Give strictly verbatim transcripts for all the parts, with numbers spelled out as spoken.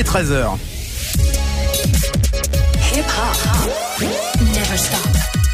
treize heures. Hip hop, never stop.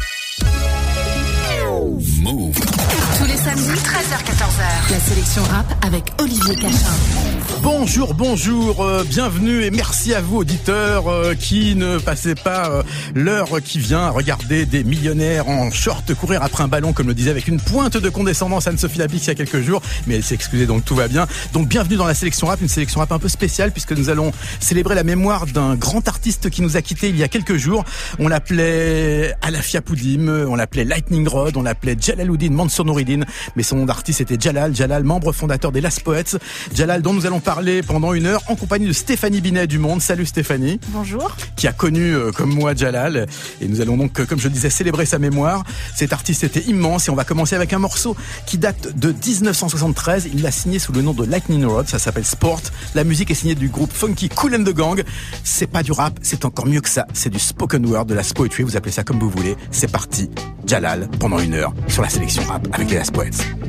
Move. Tous les samedis, treize heures quatorze heures. La sélection rap avec Olivier Cachin. Bonjour, bonjour, euh, bienvenue et merci à vous auditeurs euh, qui ne passez pas euh, l'heure qui vient à regarder des millionnaires en short courir après un ballon, comme le disait avec une pointe de condescendance Anne-Sophie Labix il y a quelques jours, mais elle s'est excusée donc tout va bien. Donc bienvenue dans la sélection rap, une sélection rap un peu spéciale puisque nous allons célébrer la mémoire d'un grand artiste qui nous a quittés il y a quelques jours. On l'appelait Alafia Poudim, on l'appelait Lightning Rod, on l'appelait Jalaluddin Mansour Noureddin, mais son nom d'artiste était Jalal, Jalal, membre fondateur des Last Poets. Jalal dont nous allons parler pendant une heure en compagnie de Stéphanie Binet du Monde. Salut Stéphanie. Bonjour. Qui a connu euh, comme moi Jalal, et nous allons donc, comme je le disais, célébrer sa mémoire. Cet artiste était immense et on va commencer avec un morceau qui date de dix-neuf cent soixante-treize. Il l'a signé sous le nom de Lightning Rod, ça s'appelle Sport. La musique est signée du groupe funky Kool and the Gang. C'est pas du rap, c'est encore mieux que ça, c'est du spoken word, de la poetry, vous appelez ça comme vous voulez. C'est parti, Jalal pendant une heure sur la sélection rap avec les Last Poets.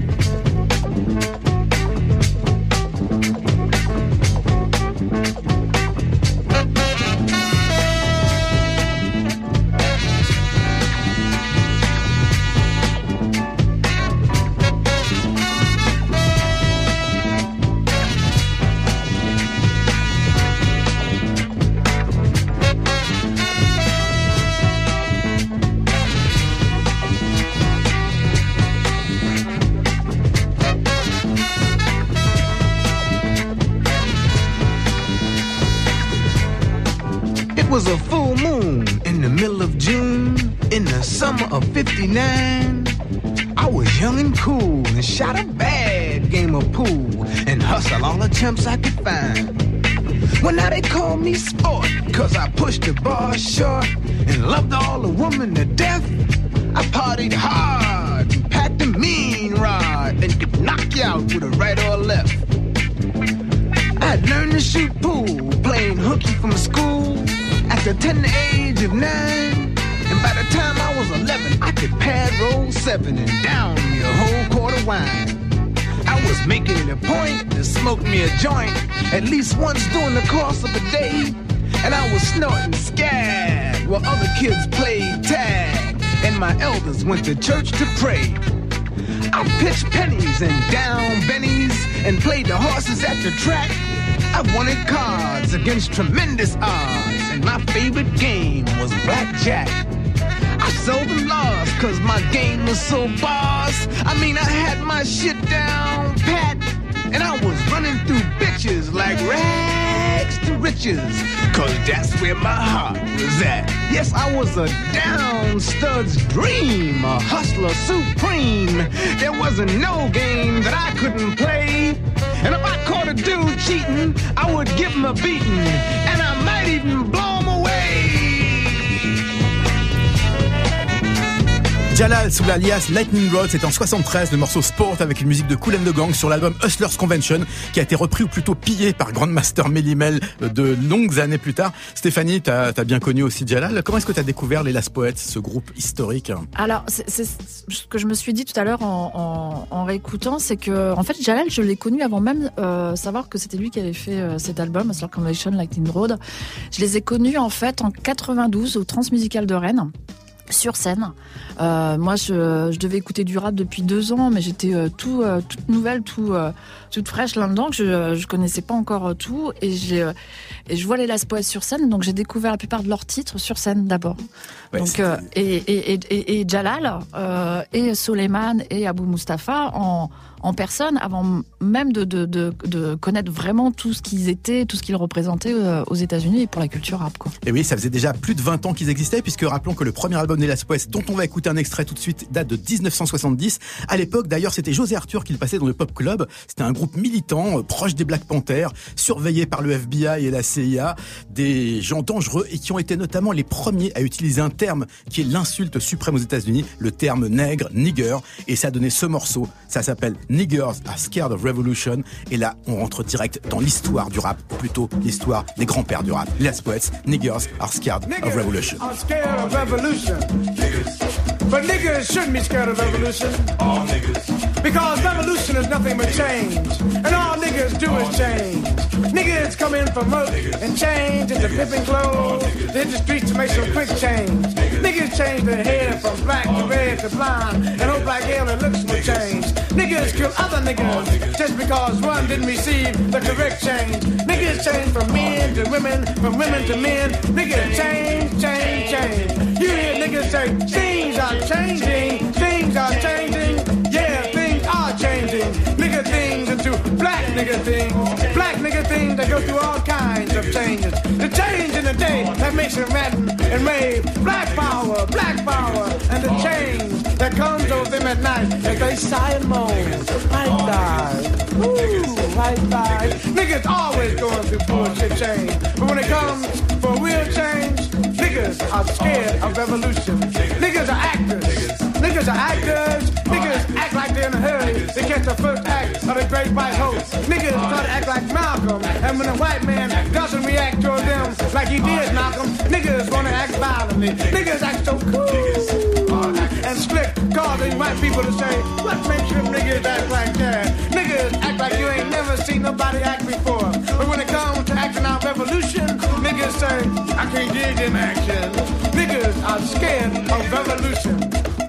Was a full moon in the middle of June in the summer of fifty-nine. I was young and cool and shot a bad game of pool and hustled all the chumps I could find. Well, now they call me sport cause I pushed the bar short and loved all the women to death. I partied hard and packed a mean rod and could knock you out with a right or a left. I'd learned to shoot pool playing hooky from school at the tender age of nine, and by the time I was eleven, I could pad roll seven and down me a whole quart of wine. I was making it a point to smoke me a joint at least once during the course of a day, and I was snorting scab while other kids played tag, and my elders went to church to pray. I pitched pennies and down bennies and played the horses at the track. I wanted cards against tremendous odds, and my favorite game was blackjack. I seldom lost cause my game was so boss. I mean, I had my shit down pat, and I was running through bitches like rags to riches, cause that's where my heart was at. Yes, I was a down stud's dream, a hustler supreme. There wasn't no game that I couldn't play, and if I caught a dude cheating, I would give him a beating, and I might even blow him away. Jalal sous l'alias Lightning Rod, c'est en soixante-treize, le morceau Sport avec une musique de Kool and the Gang sur l'album Hustlers Convention qui a été repris ou plutôt pillé par Grandmaster Melle Mel de longues années plus tard. Stéphanie, t'as, t'as bien connu aussi Jalal. Comment est-ce que t'as découvert les Last Poets, ce groupe historique? Alors, c'est, c'est ce que je me suis dit tout à l'heure en, en, en réécoutant, c'est que en fait Jalal, je l'ai connu avant même euh, savoir que c'était lui qui avait fait euh, cet album, Hustlers Convention, Lightning Rod. Je les ai connus en fait en quatre-vingt-douze au Transmusical de Rennes. Sur scène. Euh, moi, je, je devais écouter du rap depuis deux ans, mais j'étais euh, tout, euh, toute nouvelle, tout, euh, toute fraîche là-dedans, que je, je connaissais pas encore euh, tout. Et, j'ai, euh, et je vois les Last Poets sur scène, donc j'ai découvert la plupart de leurs titres sur scène d'abord. Ouais, donc, euh, et, et, et, et, et Jalal, euh, et Soleiman, et Abou Mustapha en, en personne, avant même de, de, de, de connaître vraiment tout ce qu'ils étaient, tout ce qu'ils représentaient euh, aux États-Unis et pour la culture rap, quoi. Et oui, ça faisait déjà plus de vingt ans qu'ils existaient, puisque rappelons que le premier album des Last Poets, dont on va écouter un extrait tout de suite, date de dix-neuf cent soixante-dix. À l'époque, d'ailleurs, c'était José Arthur qui le passait dans le Pop Club. C'était un groupe militant, euh, proche des Black Panthers, surveillé par le F B I et la C I A, des gens dangereux et qui ont été notamment les premiers à utiliser un terme qui est l'insulte suprême aux États-Unis, le terme nègre, nigger, et ça a donné ce morceau. Ça s'appelle Niggers Are Scared of Revolution, et là, on rentre direct dans l'histoire du rap, ou plutôt l'histoire des grands-pères du rap. Les Last Poets, Niggers Are Scared of Revolution. Are scared of revolution. But niggas shouldn't be scared of revolution. All niggas. Because revolution is nothing but change. And all niggas niggas do is change. Niggas come in from work and change into pimping clothes. They hit the streets to make some quick change. Niggas change their hair from black to red to blonde and hope like hell their looks will change. Niggas kill other niggas just because one didn't receive the correct change. Niggas change from men to women, from women to men. Niggas change, change, change. You hear niggas say, things are changing, things are changing. Yeah, things are changing. Nigga things into black nigga things. Black nigga things that go through all kinds of changes. The change in the day that makes it madden and rave. Black power, black power, and the change that comes over them at night as they sigh and moan. White die, ooh, white die. Niggas always going through bullshit change, but when it comes for real change, niggas are scared of revolution. Niggas are actors. Niggas are actors. Niggas act like they're in a hurry to catch the first act of the great white host. Niggas try to act like Malcolm, and when a white man doesn't react toward them like he did Malcolm, niggas wanna act violently. Niggas act so cool and slick, causing white people to say, what makes you niggas act like that? Niggas act like you ain't never seen nobody act before. But when it comes to acting out revolution, niggas say, I can't dig them action. Niggas are scared of revolution.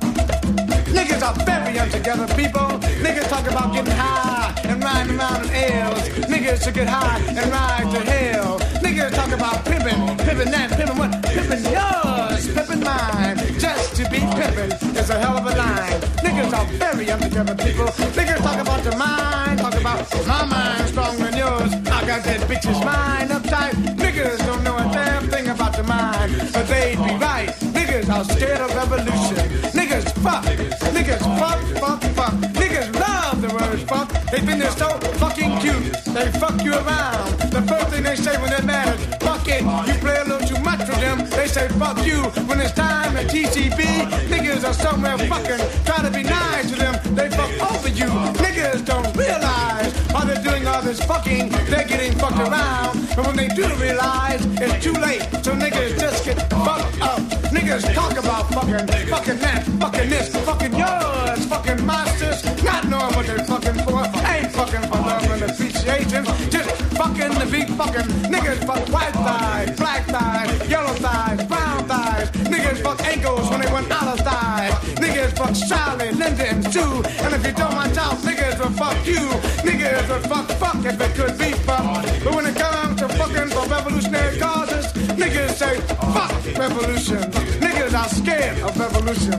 Niggas are very untogether people. Niggas talk about getting high and riding around in L's. Niggas should get high and ride to hell. Niggas talk about pimping, pimping that, pimping what? Pimping yours, pimping mine. Just to be pimping is a hell of a line. Niggas are very untogether people. Niggas talk about the mind, talk about my mind stronger than yours. I got that bitch's mind uptight. Niggas don't know a damn thing about the mind, but they'd be right. Niggas are scared of revolution. Niggas fuck. Niggas fuck, fuck, fuck. Niggas love the word fuck. They think they're so fucking cute. They fuck you around. The first thing they say when they're mad is fuck it. You play a little too much with them. They say fuck you. When it's time at T C B, niggas are somewhere fucking trying to be nice to them. They fuck over you. Niggas don't realize while they're doing all this fucking, they're getting fucked around. But when they do realize, it's too late. So niggas just get fucked up. Niggas talk about fucking, fucking that, fucking this, fucking yours, fucking monsters, not knowing what they're fucking for. Ain't fucking for love and appreciation, just fucking to be fucking. Niggas fuck white thighs, black thighs, yellow thighs, brown thighs. Niggas fuck ankles when they want olive thighs. Niggas fuck Charlie, Linda, and Sue. And if you don't watch out, niggas will fuck you. Niggas will fuck fuck if it could be fucked. But when it comes to fucking for revolutionary causes, niggas say fuck revolution. Niggas are scared of revolution.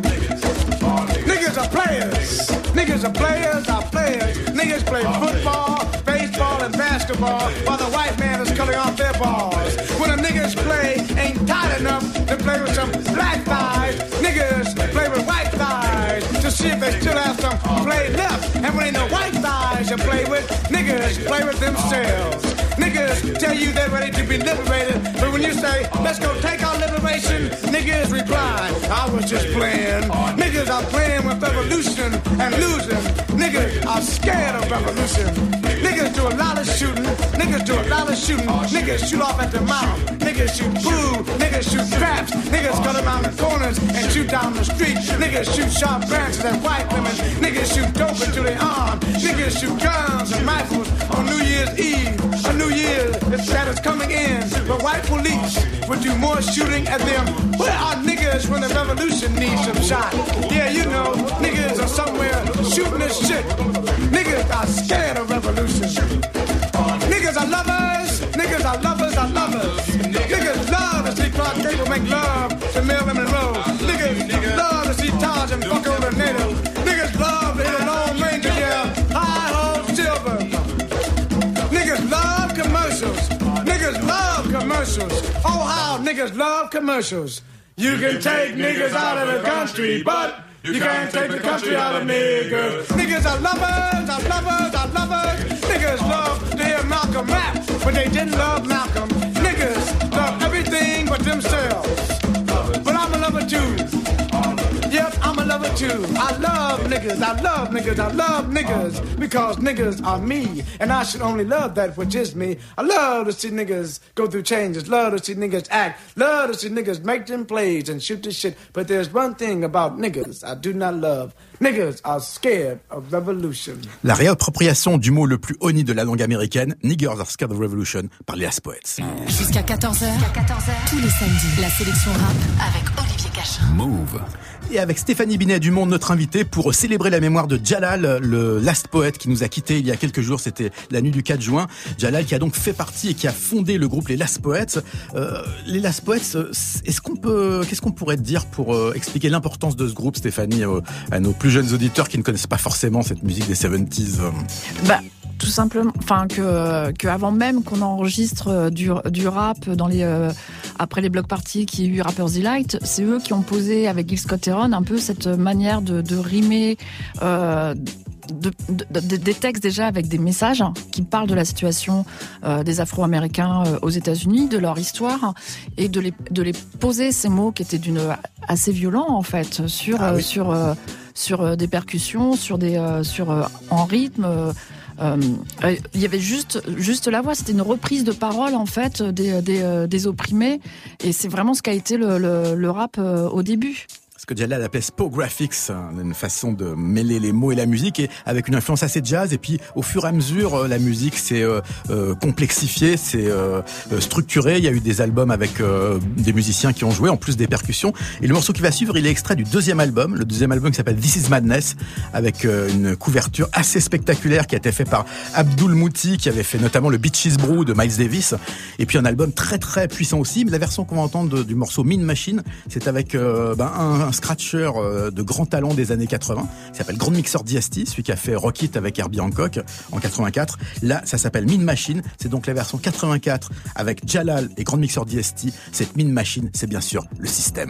Niggas are players. Niggas are players, are players. Niggas play football, baseball, and basketball while the white man is cutting off their balls. When the niggas play ain't tight enough to play with some black thighs, niggas play with white thighs to see if they still have some play left. And when ain't no white thighs to play with, niggas play with themselves. Niggas tell you they're ready to be liberated, but when you say, let's go take our liberation, niggas reply, I was just playing. Niggas are playing with revolution and losing. Niggas are scared of revolution. Niggas do a lot of shooting. Niggas do a lot of shooting. Niggas shoot off at the mouth. Niggas shoot food. Niggas shoot craps. Niggas cut around the corners and shoot down the street. Niggas shoot sharp branches at white women. Niggas shoot dope into their arm. Niggas shoot guns and rifles on New Year's Eve. A New Year that is coming in. But white police would do more shooting at them. Where are niggas when the revolution needs some shot? Yeah, you know, niggas are somewhere shooting this shit. Niggas are scared of revolution. Niggas are lovers. Niggas are lovers are lovers. Niggas love to see Clark Gable make love to Marilyn Monroe. Niggas love to see Taj and fuck over the native. Niggas love to hear the Lone Ranger yell, hi-ho, silver. Niggas love commercials. Niggas love commercials. Oh, how niggas love commercials. You can take niggas out of the country, but you can't take the country out of niggas. Niggas are lovers, are lovers, are lovers. Niggas love to hear Malcolm rap, but they didn't love Malcolm. Niggas love everything but themselves. But I'm a lover too. Yep, I'm a lover too. I love niggas, I love niggas, I love niggas, because niggas are me, and I should only love that which is me. I love to see niggas go through changes, love to see niggas act, love to see niggas make them plays and shoot the shit. But there's one thing about niggas I do not love. Niggas are scared of revolution. La réappropriation du mot le plus honni de la langue américaine, Niggers are scared of revolution, par les Last Poets. Jusqu'à quatorze heures, tous les samedis, la sélection rap avec Olivier Cachin. Move. Et avec Stéphanie Binet du Monde, notre invitée, pour célébrer la mémoire de Djalal, le Last Poet qui nous a quittés il y a quelques jours, c'était la nuit du quatre juin. Djalal qui a donc fait partie et qui a fondé le groupe les Last Poets. Euh, les Last Poets, est-ce qu'on peut, qu'est-ce qu'on pourrait dire pour euh, expliquer l'importance de ce groupe, Stéphanie, euh, à nos plus jeunes auditeurs qui ne connaissent pas forcément cette musique des soixante-dix? Bah. Tout simplement, enfin que que avant même qu'on enregistre du du rap dans les euh, après les block parties qui y a eu Rappers Delight, c'est eux qui ont posé avec Gil Scott-Heron un peu cette manière de de rimer euh, De, de, de, des textes déjà avec des messages qui parlent de la situation euh, des Afro-Américains euh, aux États-Unis, de leur histoire, et de les de les poser ces mots qui étaient d'une assez violents en fait sur ah, oui. euh, sur euh, sur euh, des percussions, sur des euh, sur euh, en rythme. Euh, Euh, il y avait juste juste la voix, c'était une reprise de paroles en fait des des, des opprimés, et c'est vraiment ce qu'a été le, le, le rap euh, au début. Ce que Djalal appelait Spographics, une façon de mêler les mots et la musique, et avec une influence assez jazz. Et puis, au fur et à mesure, la musique s'est euh, euh, complexifiée, s'est euh, structurée. Il y a eu des albums avec euh, des musiciens qui ont joué, en plus des percussions. Et le morceau qui va suivre, il est extrait du deuxième album, le deuxième album qui s'appelle This Is Madness, avec euh, une couverture assez spectaculaire qui a été faite par Abdul Mouti, qui avait fait notamment le Beaches Brew de Miles Davis. Et puis un album très très puissant aussi. Mais la version qu'on va entendre de, du morceau Mean Machine, c'est avec euh, ben, un un scratcher de grand talent des années quatre-vingts, qui s'appelle Grand Mixer D S T, celui qui a fait Rock It avec Herbie Hancock en quatre-vingt-quatre. Là, ça s'appelle Mean Machine, c'est donc la version quatre-vingt-quatre avec Djalal et Grand Mixer D S T. Cette Mean Machine, c'est bien sûr le système.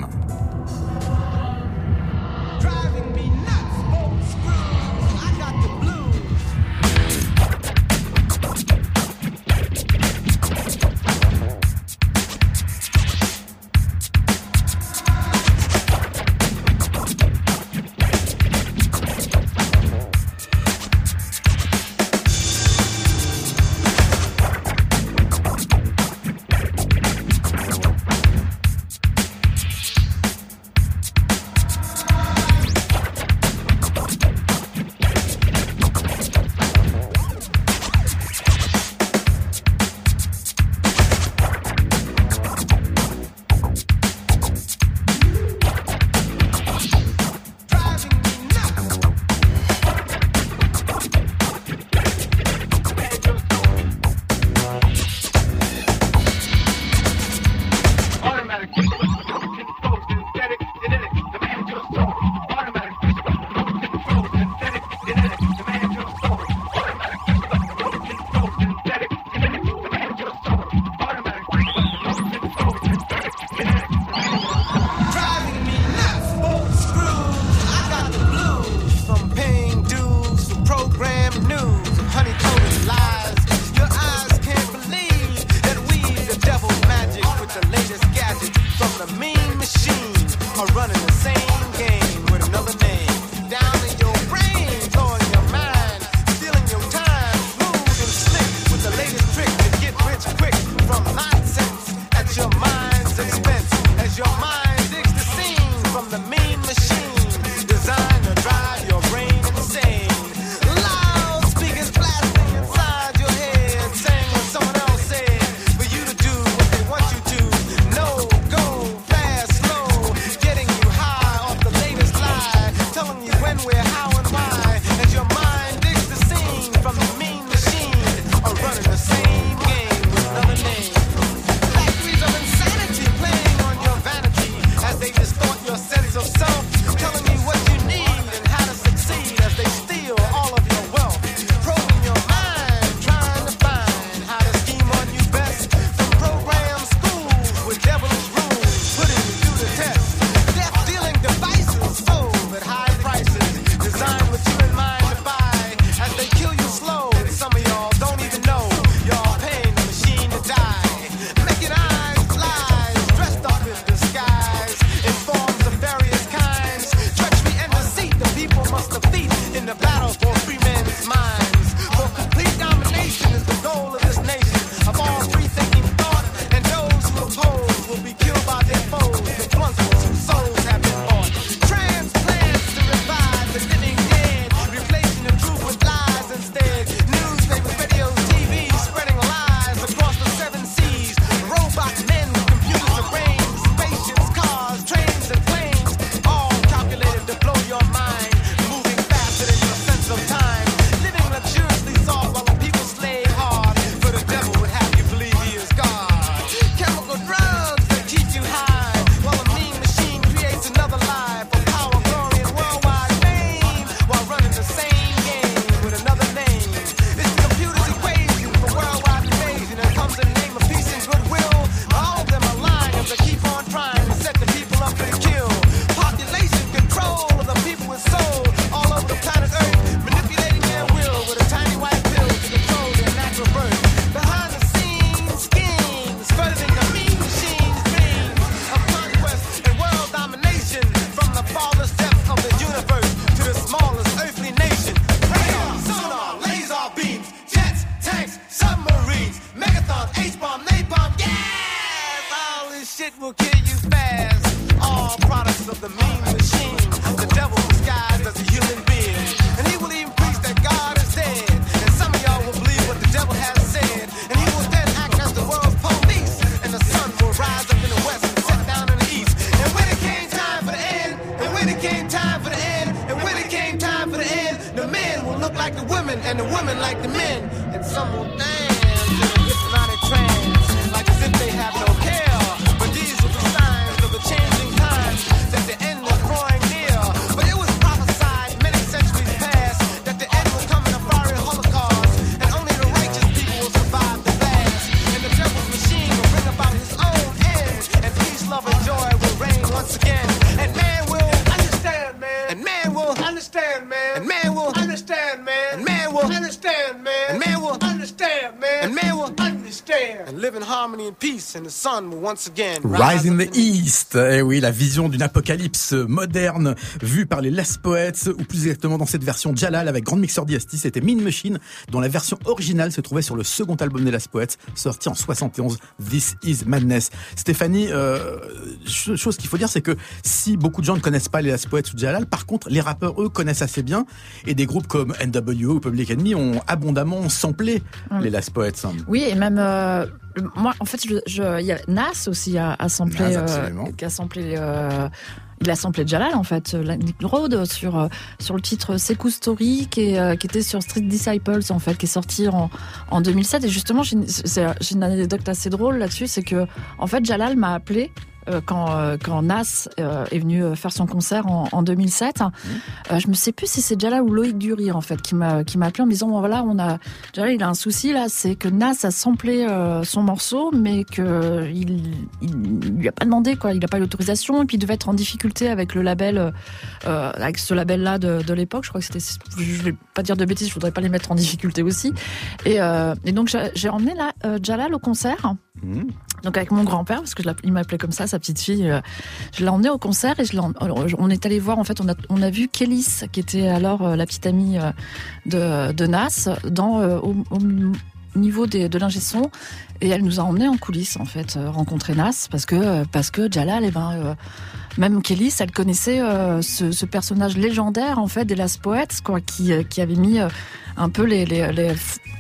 like the women, and the women like the men. And some will dance in a hypnotic trance, like as if they have no care. But these are the signs of the changing times, that the end is drawing near. But it was prophesied many centuries past that the end would come in a fiery holocaust, and only the righteous people will survive the blast. And the devil's machine will bring about his own end, and peace, love, and joy will reign once again. And man will understand, man. And man will understand, man. And man will understand, man. And man will understand, man. And man will understand, man. And man will understand. And live in harmony and peace, and the sun will once again rise in the east. Eh oui, la vision d'une apocalypse moderne vue par les Les Poets, ou plus exactement dans cette version Jalal avec Grand Mixer D S T, c'était Mean Machine, dont la version originale se trouvait sur le second album des Les Poets, sorti en soixante et onze, This Is Madness. Stéphanie, euh, chose qu'il faut dire, c'est que si beaucoup de gens ne connaissent pas les Les Poets ou Jalal, par contre, les rappeurs, eux, connaissent assez bien, et des groupes comme N W O ou Public Enemy ont abondamment samplé mmh. les Les Poets. Oui, et même euh, moi, en fait, je, je, y a Nas aussi a, a samplé, euh, qui a samplé. Euh, il a samplé Jalal en fait, Lightning Road sur euh, sur le titre Sekou Story qui est, euh, qui était sur Street Disciples en fait, qui est sorti en en deux mille sept. Et justement, j'ai une, c'est, j'ai une anecdote assez drôle là-dessus, c'est que en fait, Jalal m'a appelé. Quand, quand Nas euh, est venu faire son concert en, en deux mille sept, mmh. euh, je me sais plus si c'est Jalal ou Loïc Dury en fait qui m'a qui m'a appelé en me disant bon, voilà, on a Jalal, il a un souci là, c'est que Nas a samplé euh, son morceau, mais que il, il lui a pas demandé quoi, il a pas eu l'autorisation, et puis il devait être en difficulté avec le label, euh, avec ce label là de, de l'époque. Je crois que c'était, je vais pas dire de bêtises, je voudrais pas les mettre en difficulté aussi. Et, euh, et donc j'ai, j'ai emmené là euh, Jalal au concert. Mmh. Donc avec mon grand-père, parce que je il m'appelait comme ça, sa petite fille, euh, je l'ai emmené au concert et je l'ai, on est allé voir, en fait, on a, on a vu Kélis, qui était alors euh, la petite amie euh, de, de Nas, dans, euh, au, au niveau des, de l'ingé son, et elle nous a emmenés en coulisses, en fait, euh, rencontrer Nas, parce que, parce que Jalal, eh ben, euh, même Kélis, elle connaissait euh, ce, ce personnage légendaire, en fait, des Les Poets, quoi, qui, qui avait mis euh, un peu les... les, les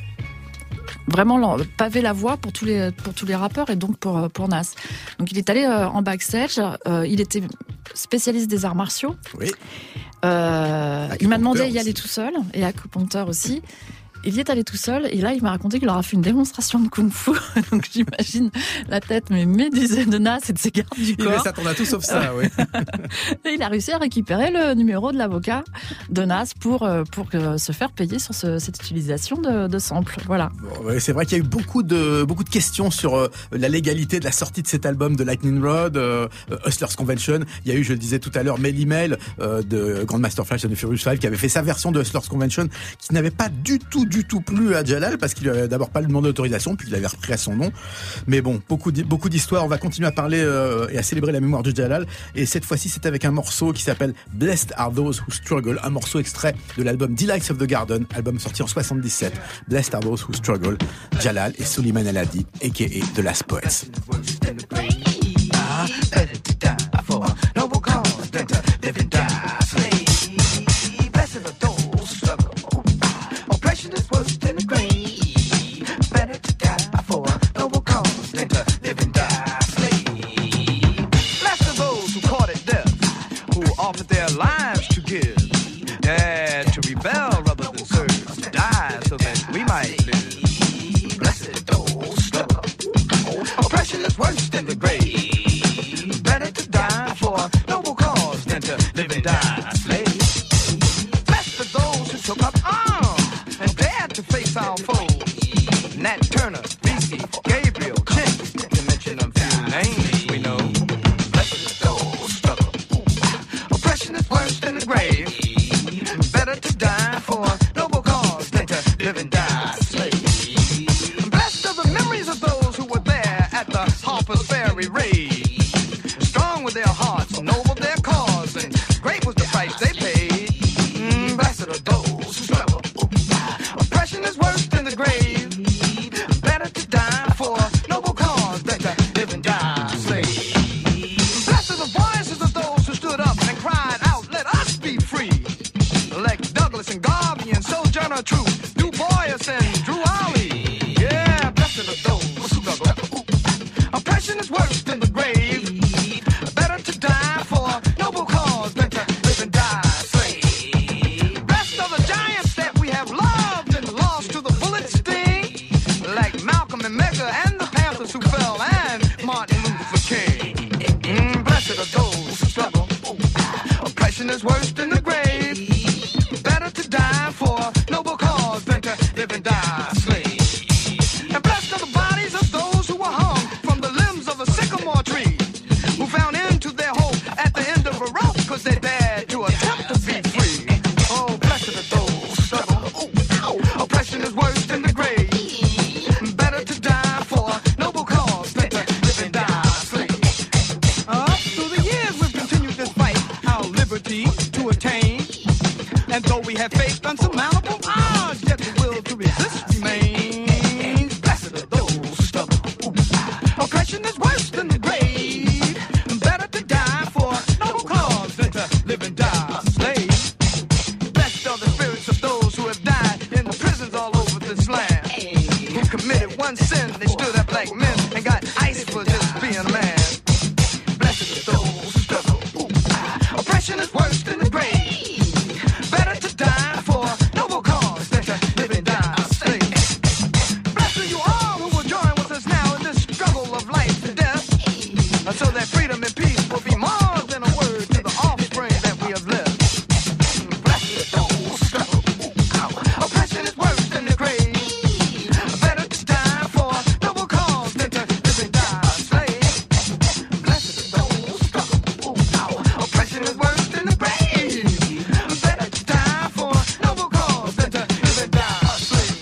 vraiment pavé la voie pour tous les pour tous les rappeurs et donc pour pour Nas. Donc il est allé euh, en backstage, euh, il était spécialiste des arts martiaux. Oui. Euh, il m'a demandé d'y aller tout seul, et acupuncteur aussi. Il y est allé tout seul, et là il m'a raconté qu'il aura fait une démonstration de kung-fu. Donc j'imagine la tête mais médusée de Nas et de ses gardes du corps. Il s'attendait à tout sauf ça, oui. Et il a réussi à récupérer le numéro de l'avocat de Nas pour pour se faire payer sur ce, cette utilisation de, de samples. Voilà. Bon, ouais, c'est vrai qu'il y a eu beaucoup de beaucoup de questions sur euh, la légalité de la sortie de cet album de Lightning Rod, euh, Hustlers Convention. Il y a eu, je le disais tout à l'heure, Melly Mel euh, de Grandmaster Flash and the Furious Five qui avait fait sa version de Hustlers Convention, qui n'avait pas du tout du tout plu à Jalal parce qu'il avait d'abord pas demandé d'autorisation, puis il avait repris à son nom. Mais bon, beaucoup beaucoup d'histoires. On va continuer à parler euh, et à célébrer la mémoire de Jalal. Et cette fois-ci, c'est avec un morceau qui s'appelle Blessed Are Those Who Struggle, un morceau extrait de l'album Delights of the Garden, album sorti en soixante-dix-sept. Blessed Are Those Who Struggle, Jalal et Suleiman El-Hadi, aka The Last Poets. Have And though we have faced unsurmountable odds, yet the will to resist remains. Blessed are those who struggle. Oppression is worse than the grave. Better to die for no cause than to live and die a slave. Blessed are the spirits of those who have died in the prisons all over this land. Who committed one sin, they stood up like men and got ice for just being a man. Blessed are those who struggle. Oppression is worse than the grave. Better to die for noble cause than to live and die a slave. Blessed are you all who will join with us now in this struggle of life and death, so that freedom and peace will be more than a word to the offspring that we have left. Blessed are those who struggle. Oppression is worse than the grave. Better to die for noble cause than to live and die a slave. Blessed are those who struggle. Oppression is worse than the grave. Better to die for noble cause than to live and die a slave.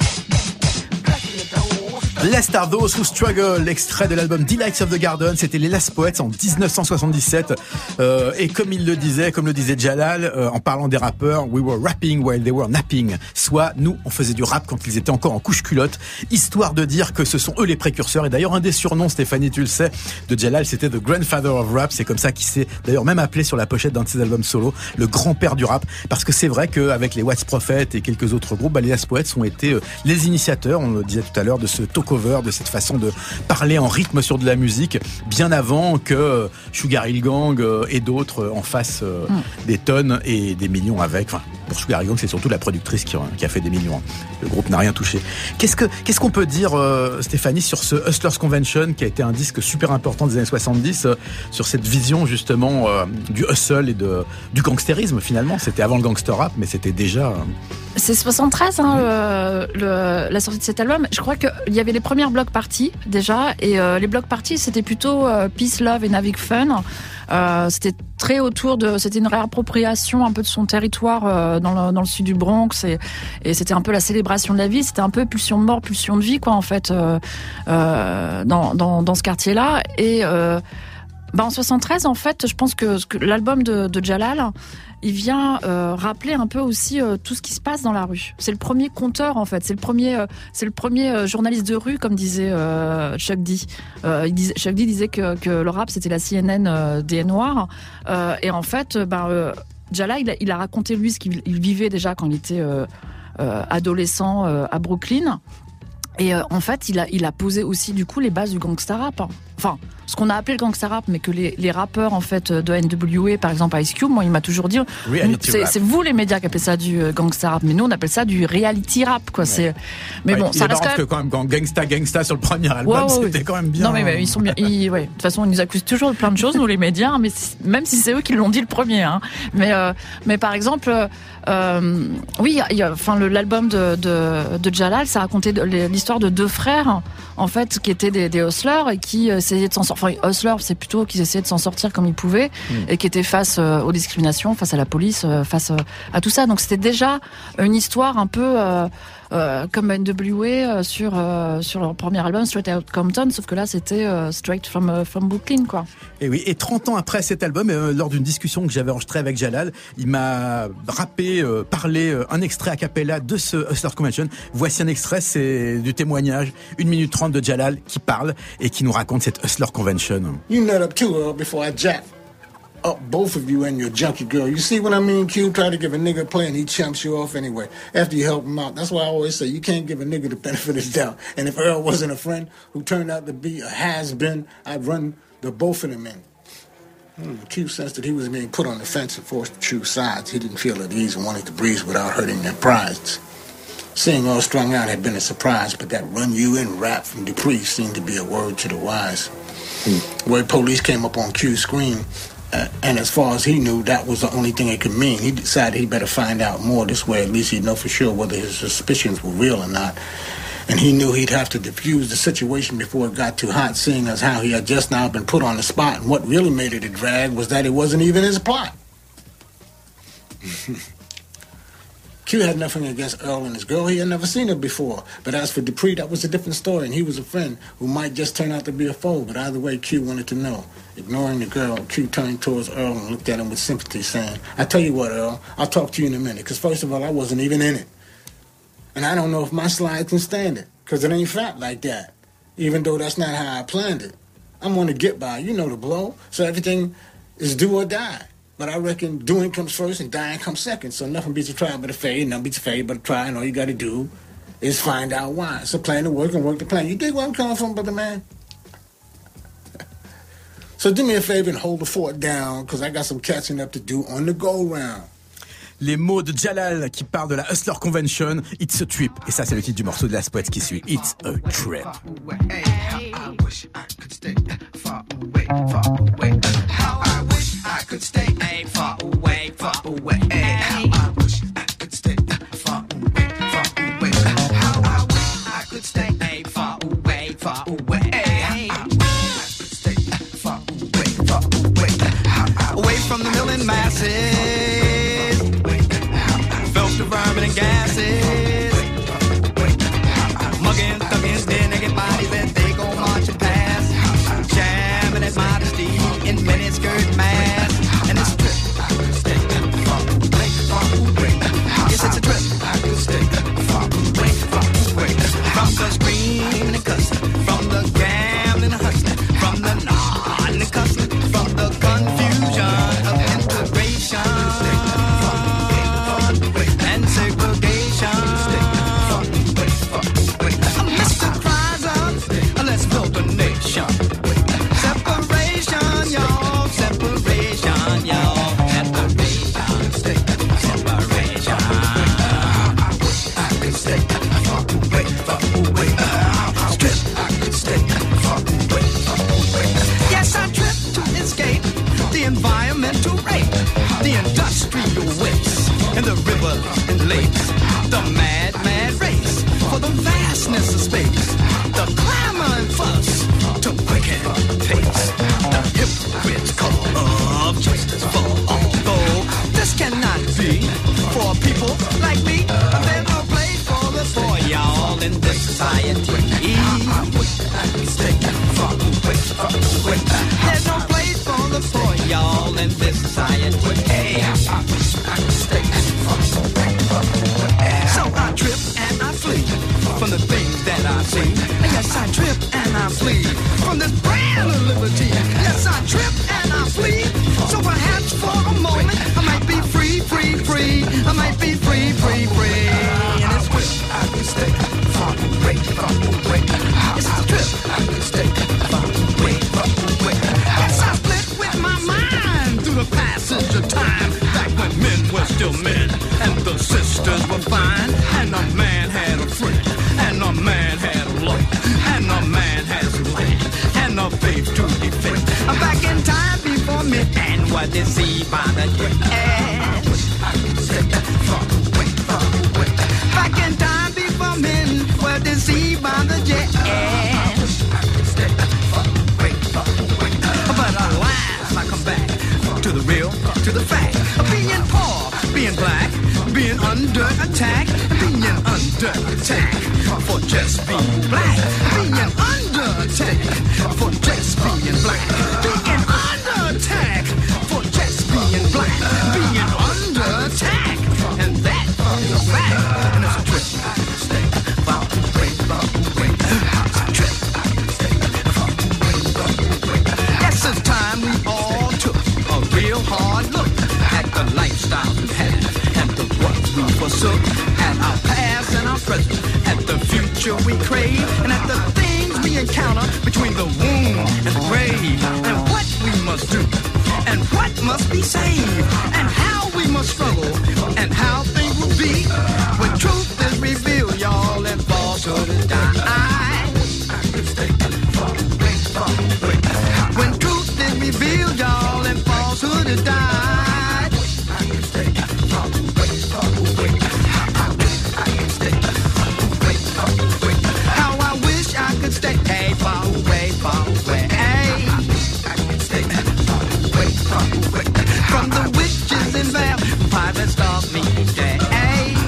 Blessed are those. Blessed are those who struggle, extrait de l'album Delights of the Garden, c'était les Last Poets en dix-neuf cent soixante-dix-sept. Euh, et comme il le disait, comme le disait Jalal, euh, en parlant des rappeurs, we were rapping while they were napping. Soit nous, on faisait du rap quand ils étaient encore en couche-culotte, histoire de dire que ce sont eux les précurseurs. Et d'ailleurs, un des surnoms, Stéphanie, tu le sais, de Jalal, c'était The Grandfather of Rap. C'est comme ça qu'il s'est d'ailleurs même appelé sur la pochette d'un de ses albums solo, le grand-père du rap. Parce que c'est vrai qu'avec les Watts Prophet et quelques autres groupes, bah, les Last Poets ont été euh, les initiateurs, on le disait tout à l'heure, de ce talk-over, de cette façon de parler en rythme sur de la musique, bien avant que euh, Sugar Hill Gang euh, et d'autres euh, en fassent euh, mm. des tonnes et des millions avec. Enfin, pour Sugar Hill Gang, c'est surtout la productrice qui, qui a fait des millions. Le groupe n'a rien touché. Qu'est-ce que qu'est-ce qu'on peut dire, euh, Stéphanie, sur ce Hustlers Convention qui a été un disque super important des années soixante-dix, euh, sur cette vision justement euh, du hustle et de du gangstérisme finalement. C'était avant le gangster rap, mais c'était déjà. Euh... C'est soixante-treize, hein, le, le, la sortie de cet album. Je crois qu'il y avait les premières block parties déjà, et euh, les block parties c'était plutôt euh, Peace, Love et Navig Fun. Euh, c'était très autour de, c'était une réappropriation un peu de son territoire euh, dans, le, dans le sud du Bronx, et, et c'était un peu la célébration de la vie. C'était un peu pulsion de mort, pulsion de vie, quoi, en fait, euh, euh, dans, dans, dans ce quartier-là. Et euh, bah, en soixante-treize, en fait, je pense que, que l'album de, de Jalal, il vient euh, rappeler un peu aussi euh, tout ce qui se passe dans la rue. C'est le premier conteur, en fait. C'est le premier, euh, c'est le premier euh, journaliste de rue, comme disait euh, Chuck D. Euh, il disait, Chuck D disait que, que le rap, c'était la C N N euh, des Noirs. Euh, et en fait, ben, euh, Jalal, il a, il a raconté, lui, ce qu'il il vivait déjà quand il était euh, euh, adolescent euh, à Brooklyn. Et euh, en fait, il a, il a posé aussi, du coup, les bases du gangsta rap. Enfin, ce qu'on a appelé le gangsta rap, mais que les, les rappeurs, en fait, de N W A, par exemple, Ice Cube, moi, il m'a toujours dit, c'est, c'est vous les médias qui appelez ça du gangsta rap, mais nous, on appelle ça du reality rap, quoi. Ouais. C'est, mais ouais, bon, ça reste quand même... que quand même, quand Gangsta Gangsta sur le premier album, ouais, ouais, c'était ouais. quand même bien. Non, mais, mais ils sont bien, ils, ouais. De toute façon, ils nous accusent toujours de plein de choses, nous, les médias, mais même si c'est eux qui l'ont dit le premier, hein. Mais, euh, mais par exemple, euh, oui, il y a, enfin, le, l'album de, de, de Jalal, ça racontait l'histoire de deux frères, en fait, qui étaient des, des hustlers et qui essayaient de s'en sortir. Enfin, hustlers, c'est plutôt qu'ils essayaient de s'en sortir comme ils pouvaient, mmh. et qui étaient face euh, aux discriminations, face à la police, euh, face euh, à tout ça. Donc c'était déjà une histoire un peu euh, euh, comme N W A euh, sur euh, sur leur premier album Straight Outta Compton, sauf que là c'était euh, Straight from uh, from Brooklyn, quoi. Et oui, et trente ans après cet album, euh, lors d'une discussion que j'avais enregistrée avec Jalal, il m'a rappé, euh, parlé euh, un extrait a cappella de ce Hustlers Convention. Voici un extrait, c'est du témoignage, une minute trente de Jalal qui parle et qui nous raconte cette Hustler Convention. You nut up too, Earl, before I jack up both of you and your junkie girl. You see what I mean, Q? Try to give a nigga a play and he chumps you off anyway after you help him out. That's why I always say you can't give a nigga the benefit of the doubt. And if Earl wasn't a friend who turned out to be a has-been, I'd run the both of them in. Hmm, Q sensed that he was being put on the fence and forced to choose sides. He didn't feel at ease and wanted to breeze without hurting their prides. Seeing Earl strung out had been a surprise, but that run you in rap from Dupree seemed to be a word to the wise. Hmm. Word police came up on Q's screen, uh, and as far as he knew, that was the only thing it could mean. He decided he better find out more. This way, at least he'd know for sure whether his suspicions were real or not. And he knew he'd have to diffuse the situation before it got too hot, seeing as how he had just now been put on the spot. And what really made it a drag was that it wasn't even his plot. Q had nothing against Earl and his girl. He had never seen her before. But as for Dupree, that was a different story, and he was a friend who might just turn out to be a foe. But either way, Q wanted to know. Ignoring the girl, Q turned towards Earl and looked at him with sympathy, saying, I tell you what, Earl, I'll talk to you in a minute, because first of all, I wasn't even in it. And I don't know if my slide can stand it, because it ain't fat like that, even though that's not how I planned it. I'm on the get by, you know the blow, so everything is do or die. But I reckon doing comes first and dying comes second. So nothing beats a try but a fade, nothing beats a fade but a try, and all you got to do is find out why. So plan to work and work the plan. You dig where I'm coming from, brother man? So do me a favor and hold the fort down, because I got some catching up to do on the go-round. Les mots de Jalal qui parlent de la Hustler Convention, It's a Trip. Et ça, c'est le titre du morceau de la Spoette qui suit, It's a Trip. I wish I could stay far away, far away. How I wish I could stay far away, far away. How I wish I could stay far away, far away. How I wish I could stay far away, far away. Away from the milling masses, filth, the vermin and gases, mugging, thugging, dead naked bodies that they go marching past, jamming at modesty in miniskirt masks, and it's a trip. Yes, it's a trip. From the screaming and cussing, from the gambling and hustling, from the nodding and cussing, from the confusion of integration and segregation. Mister Chrysler, let's build a nation. Separation, y'all, separation, y'all, separation, separation. I wish I could stay far away, far away. I strip, I could stay far away, far away. Yes, I trip to escape the environmental rape, the industrial waste, and the rivers and lakes, the mad, mad race for the vastness of space, the clamor and fuss to quicken pace, the hypocrite's call of justice for all. Though this cannot be for people like me, there's no place for the poor, y'all, in this society. I wish I could stay far away, far away. There's no place for the poor, y'all, in this society. Hey, I wish I could stay far away, far away. So I trip and I flee from the things that I see. Yes, I trip and I flee from this brand of liberty. Yes, I trip and I flee. So perhaps for a moment I might be free, free, free. I might be free, free, free. And it's trip I could stay far away, far away. It's a trip I could stay far away, far away. Yes, I split with my mind through the passage of time, back when men were still men and the sisters were fine, and a man had a friend, and a man had a love, and a man has a land, and a faith to defend. I'm back in time before men and were deceived by the jet. I wish I could stay far away, far away. Back in time before men were deceived by the jet. I wish I could stay far away, far away. But alas, I come back to the real, to the fact of being poor, being black, being under attack, being under attack for just being black, being under attack for just being black, being under attack for just being black, being under attack, and that is a fact, and it's a trip. Stay far away, far away. It's a trip. Stay far away, far away. Yes, it's time we all took a real hard look at the lifestyles we had, and the ones we forsook, at our past and our present, at the future we crave, and at the things we encounter between the womb and the grave, and what we must do, and what must be saved, and how we must struggle, and how things will be when truth is revealed, y'all, and falsehood is die. I could stay far away, far away. When truth is revealed, y'all, and falsehood is died. I could stay far away, far away. I wish I could stay far away, far away. How I wish I could stay hey, far away, far away. Hey, I wish I could stay far away, far away. From the witches and vampires that stalk me, yeah. Hey.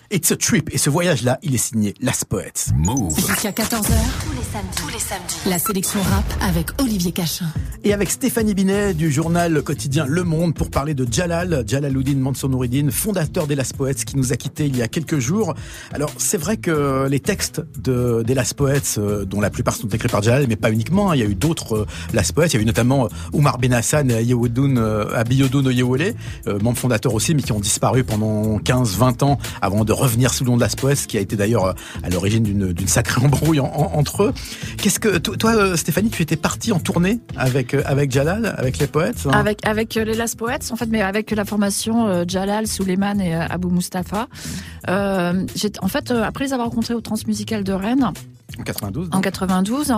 It's a Trip. Et ce voyage-là, il est signé Las Poets. Move. Jusqu'à quatorze heures, tous les samedis. Tous les samedis. La sélection rap avec Olivier Cachin. Et avec Stéphanie Binet du journal quotidien Le Monde pour parler de Djalal, Djalaluddin Mansour Noureddin, fondateur des Las Poets, qui nous a quittés il y a quelques jours. Alors, c'est vrai que les textes de, des Las Poets, euh, dont la plupart sont écrits par Djalal, mais pas uniquement, hein, il y a eu d'autres euh, Las Poets. Il y a eu notamment euh, Oumar Ben Hassan et Abiodun euh, Abiodun Oyewole, euh, membres fondateurs aussi, mais qui ont disparu pendant quinze vingt ans avant de revenir sous le nom de Las Poets, qui a été d'ailleurs euh, à l'origine d'une, d'une sacrée embrouille en, en, entre eux. Qu'est-ce que toi, euh, Stéphanie, tu étais partie en tournée avec euh, avec Djalal, avec les Poets, hein? Avec avec les Las Poets, en fait, mais avec la formation euh, Djalal, Souleymane et euh, Abou Mustapha. Euh, j'ai, en fait, euh, après les avoir rencontrés au Transmusical de Rennes. En quatre-vingt-douze. En quatre-vingt-douze,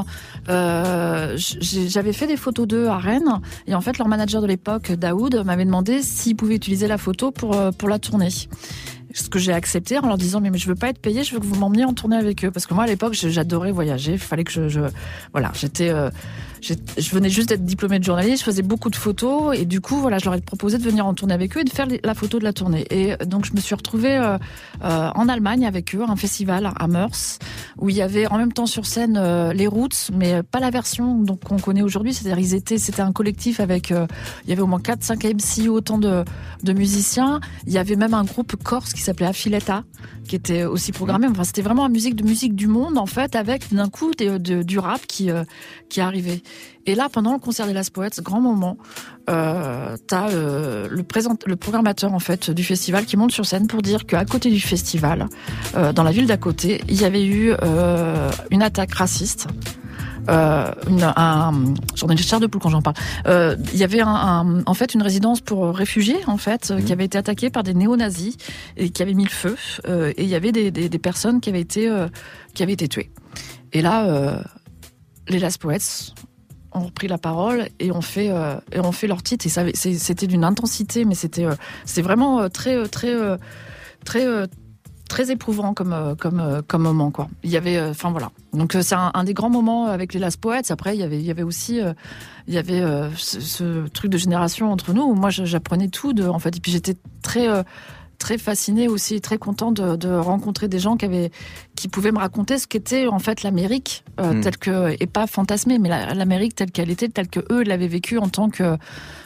euh, j'avais fait des photos d'eux à Rennes, et en fait, leur manager de l'époque, Daoud, m'avait demandé s'il pouvait utiliser la photo pour pour la tournée. Ce que j'ai accepté en leur disant mais, mais je veux pas être payée, je veux que vous m'emmeniez en tournée avec eux, parce que moi à l'époque j'adorais voyager, il fallait que je, je voilà, j'étais euh, je venais juste d'être diplômée de journaliste, je faisais beaucoup de photos, et du coup voilà, je leur ai proposé de venir en tournée avec eux et de faire la photo de la tournée. Et donc je me suis retrouvée euh, euh, en Allemagne avec eux, à un festival à Meurs, où il y avait en même temps sur scène euh, les Roots, mais pas la version donc qu'on connaît aujourd'hui, c'est-à-dire ils étaient c'était un collectif avec euh, il y avait au moins quatre cinq M C, autant de de musiciens, il y avait même un groupe corse qui s'appelait Affiletta, qui était aussi programmé. Enfin, c'était vraiment une musique de musique du monde, en fait, avec d'un coup de, de, du rap qui euh, qui arrivait. Et là, pendant le concert des Las Poets, grand moment, euh, t'as euh, le présent, le programmateur en fait du festival qui monte sur scène pour dire qu'à côté du festival, euh, dans la ville d'à côté, il y avait eu euh, une attaque raciste. Euh, une, un, j'en ai une chair de poule quand j'en parle. Euh, il y avait un, un, en fait une résidence pour réfugiés en fait mmh. qui avait été attaquée par des néo-nazis et qui avait mis le feu. Euh, et il y avait des, des, des personnes qui avaient été euh, qui avaient été tuées. Et là, euh, les Las Poets ont repris la parole et ont fait euh, et ont fait leur titre. Et ça, c'était d'une intensité, mais c'était euh, c'est vraiment très très euh, très euh, très éprouvant comme comme comme moment quoi. Il y avait enfin euh, voilà. Donc c'est un, un des grands moments avec les Las Poets. Après il y avait il y avait aussi euh, il y avait euh, ce, ce truc de génération entre nous où moi j'apprenais tout de en fait, et puis j'étais très euh, très fascinée aussi, très contente de, de rencontrer des gens qui avaient qui pouvaient me raconter ce qu'était en fait l'Amérique euh, mmh. telle que, et pas fantasmée, mais la, l'Amérique telle qu'elle était, telle que eux l'avaient vécue en tant que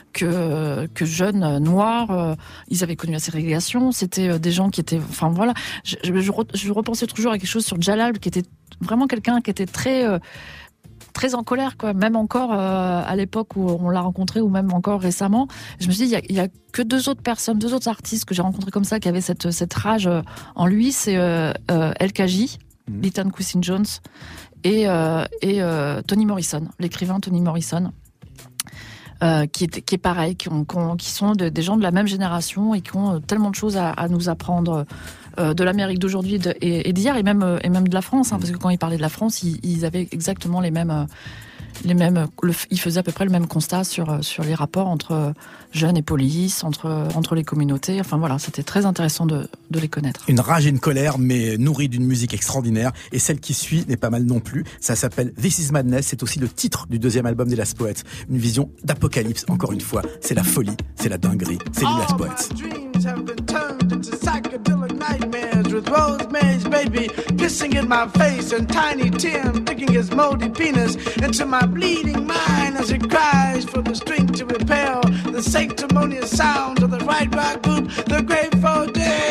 que que jeunes noirs, euh, ils avaient connu la ségrégation, c'était euh, des gens qui étaient, enfin voilà, je, je, je, je repensais toujours à quelque chose sur Djalal qui était vraiment quelqu'un qui était très euh, très en colère quoi, même encore euh, à l'époque où on l'a rencontré, ou même encore récemment. Je me suis dit il y a, il y a que deux autres personnes, deux autres artistes que j'ai rencontrés comme ça qui avaient cette cette rage euh, en lui, c'est euh, euh, El Kaji, mmh. Litan Quincy Jones et euh, et euh, Toni Morrison, l'écrivain Toni Morrison. Euh, qui, est, qui est pareil, qui, ont, qui, ont, qui sont de, des gens de la même génération et qui ont tellement de choses à, à nous apprendre euh, de l'Amérique d'aujourd'hui de, et, et d'hier, et même, et même de la France, hein, parce que quand ils parlaient de la France, ils, ils avaient exactement les mêmes... Les mêmes, le, ils faisaient à peu près le même constat sur, sur les rapports entre jeunes et police, entre, entre les communautés. Enfin voilà, c'était très intéressant de, de les connaître. Une rage et une colère, mais nourrie d'une musique extraordinaire. Et celle qui suit n'est pas mal non plus. Ça s'appelle This Is Madness. C'est aussi le titre du deuxième album des Las Poets. Une vision d'apocalypse, encore une fois. C'est la folie, c'est la dinguerie. C'est les Las Poets. Have been turned into psychedelic nightmares with Rosemary's Baby kissing in my face and Tiny Tim sticking his moldy penis into my bleeding mind as it cries for the strength to repel the sanctimonious sounds of the right rock group, the Grateful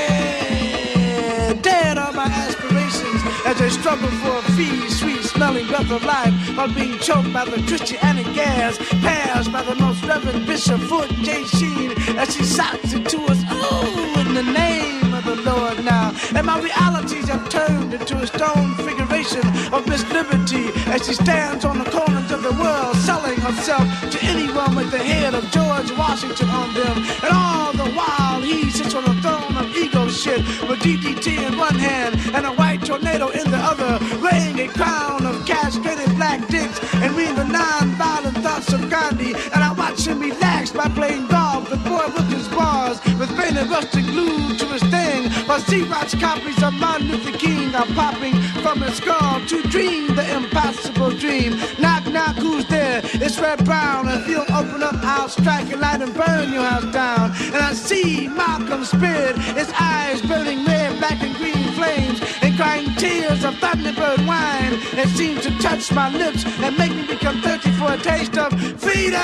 Dead. Dead are my aspirations as they struggle for a free, sweet smelling breath of life while being choked by the Christianic gas, passed by the most Reverend Bishop Foot J. Sheen as she shouts it to us, oh, in the name of the Lord now. And my realities have turned into a stone figuration of Miss Liberty as she stands on the corners of the world selling herself to anyone with the head of George Washington on them. And all the while he sits on a throne of ego shit with D D T in one hand and a white tornado in the other, laying a crown of castrated black dicks and reading the non-violent thoughts of Gandhi. And I watch him relax by playing golf with Boy Wilkins bars with painted rustic glue to his thing, while C-Rock's copies of Martin Luther King are popping from his skull to dream the impossible dream. Knock, knock, who's there? It's Red Brown. If you'll open up, I'll strike a light and burn your house down. And I see Malcolm's spirit, his eyes burning red, black, and green. as a Thunderbird wine. It seems to touch my lips and make me become thirsty for a taste of freedom.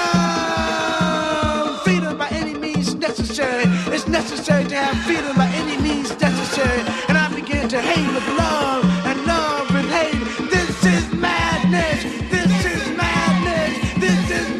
Freedom by any means necessary. It's necessary to have freedom by any means necessary. And I begin to hate with love and love with hate. This is madness. This is madness. This is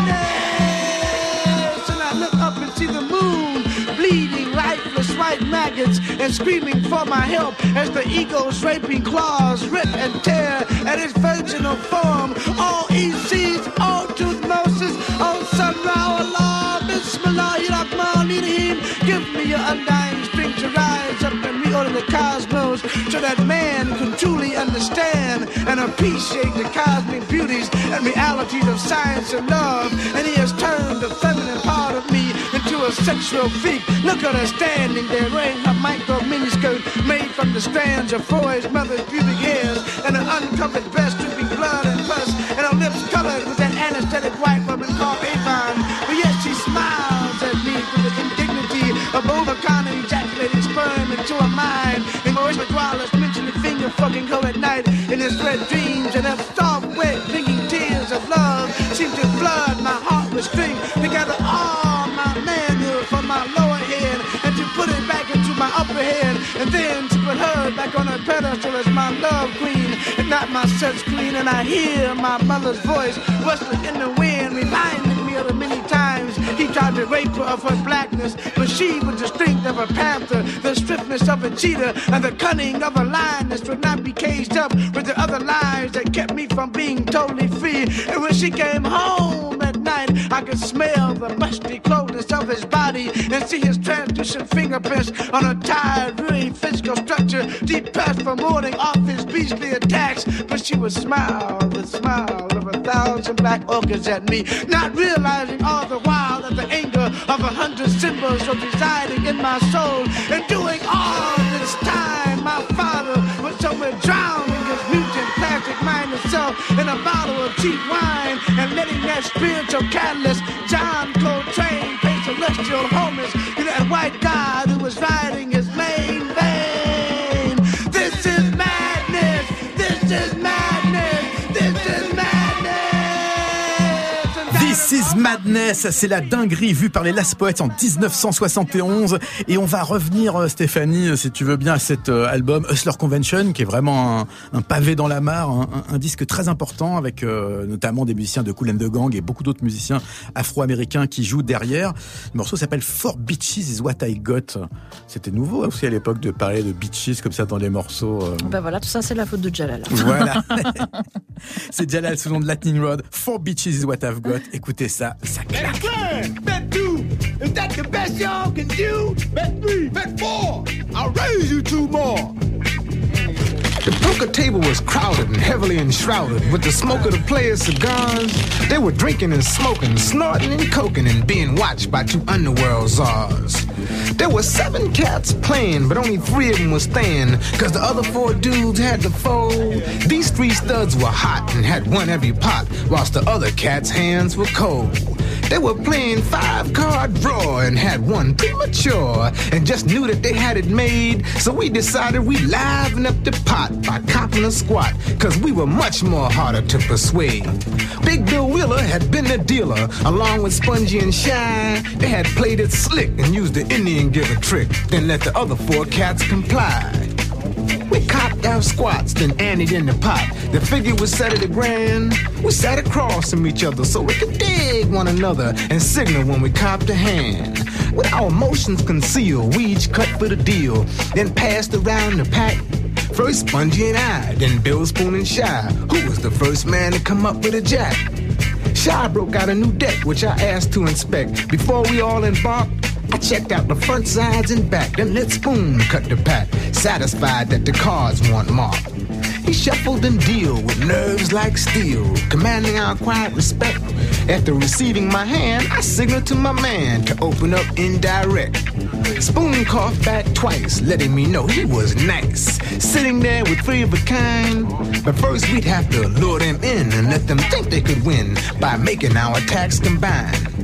madness. And I look up and see the moon bleeding lifeless white maggots and screaming for my help as the eagle's raping claws rip and tear at its virginal form. All he sees, all tutmosis, all sunra, Allah, Bismillah, Rahman, Rahim. Give me your undying strength to rise up and reorder the cosmos so that man can truly understand and appreciate the cosmic beauties and realities of science and love. And he has turned the feminine part of me into a sexual freak. Look at her standing there wearing her micro miniskirt made from the strands of Freud's mother's pubic hairs and her uncovered breast dripping blood and pus and her lips colored with that anesthetic white woman called Avon. But yet she smiles at me with the indignity of overcoming ejaculating sperm into her mind. And Maurice McWallace mentioned the finger fucking her at night in his red dreams, and her soft, wet, drinking tears of love seem to flood my heart with strength to gather all my manhood from my lower head and to put it back into my upper head, and then to put her back on her pedestal as my love queen and not my sex queen. And I hear my mother's voice rustling in the wind, reminding me of the many times he tried to rape her of her blackness, but she with the strength of a panther, the swiftness of a cheetah, and the cunning of a lioness would not be caged up with the other lies that kept me from being totally free. And when she came home at night, I could smell the musty closeness of his body and see his translucent fingerprints on a tired, weary physical structure, depressed from warding off his beastly attacks. But she would smile the smile of a thousand black orchids at me, not realizing all the while that the anger of a hundred symbols was residing in my soul. And doing all this time, my father was somewhere drowning his mutant plastic mind itself in a bottle of cheap wine and letting that spiritual catalyst, John Coltrane, pay celestial homage to that white god who was riding his main vein. This is madness. This is madness. This is madness. This is Madness, c'est la dinguerie vue par les Last Poets en dix-neuf cent soixante et onze. Et on va revenir, Stéphanie, si tu veux bien, à cet album Hustler Convention, qui est vraiment un, un pavé dans la mare, un, un disque très important avec euh, notamment des musiciens de Kool and the Gang et beaucoup d'autres musiciens afro-américains qui jouent derrière. Le morceau s'appelle Four Bitches is What I Got. C'était nouveau aussi à l'époque de parler de bitches comme ça dans les morceaux. Euh... Ben voilà, tout ça c'est la faute de Jalal. Voilà. C'est Jalal sous le nom de Lightning Rod. Four Bitches is What I've Got. Écoutez ça, ça claque. Bet two. Is that the best y'all can do? Bet three. Bet four. I'll raise you two more. The poker table was crowded and heavily enshrouded with the smoke of the players' cigars. They were drinking and smoking, snorting and coking, and being watched by two underworld czars. There were seven cats playing, but only three of them were staying, cause the other four dudes had to fold. These three studs were hot and had won every pot, whilst the other cats' hands were cold. They were playing five-card draw and had won premature and just knew that they had it made. So we decided we'd liven up the pot by copping a squat, cause we were much more harder to persuade. Big Bill Wheeler had been the dealer, along with Spongy and Shy. They had played it slick and used the Indian giver trick, then let the other four cats comply. We copped our squats, then anteed in the pot. The figure was set at a grand. We sat across from each other so we could dig one another and signal when we copped a hand. With our emotions concealed, we each cut for the deal, then passed around the pack. First Spongy and I, then Bill, Spoon, and Shy, who was the first man to come up with a jack. Shy broke out a new deck, which I asked to inspect. Before we all embarked, I checked out the front, sides, and back, then let Spoon cut the pack, satisfied that the cards weren't marked. He shuffled and deal with nerves like steel, commanding our quiet respect. After receiving my hand, I signaled to my man to open up indirect. Spoon coughed back twice, letting me know he was nice, sitting there with three of a kind. But first we'd have to lure them in and let them think they could win by making our attacks combine.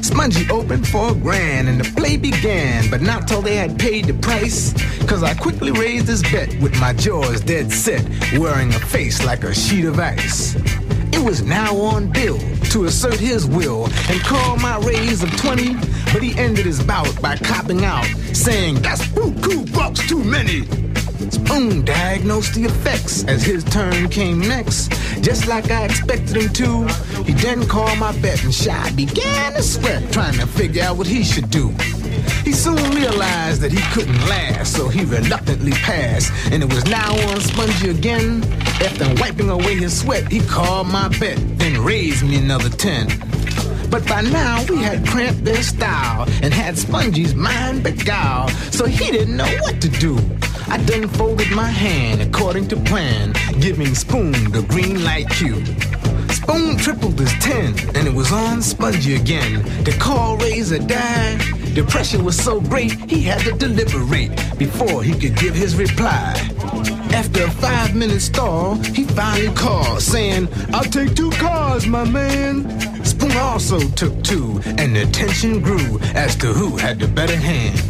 Spongy opened for a grand and the play began, but not till they had paid the price. Cause I quickly raised his bet with my jaws dead set, wearing a face like a sheet of ice. It was now on Bill to assert his will and call my raise of twenty, but he ended his bout by copping out, saying, "That's buku bucks too many." Spoon diagnosed the effects as his turn came next. Just like I expected him to, he then called my bet and Shy began to sweat, trying to figure out what he should do. He soon realized that he couldn't last, so he reluctantly passed, and it was now on Spongy again. After wiping away his sweat, he called my bet, then raised me another ten. But by now we had cramped their style and had Spongy's mind beguiled, so he didn't know what to do. I then folded my hand according to plan, giving Spoon the green light cue. Spoon tripled his ten, and it was on Spongy again. The call raised a die. The pressure was so great, he had to deliberate before he could give his reply. After a five-minute stall, he finally called, saying, "I'll take two cards, my man." Spoon also took two, and the tension grew as to who had the better hand.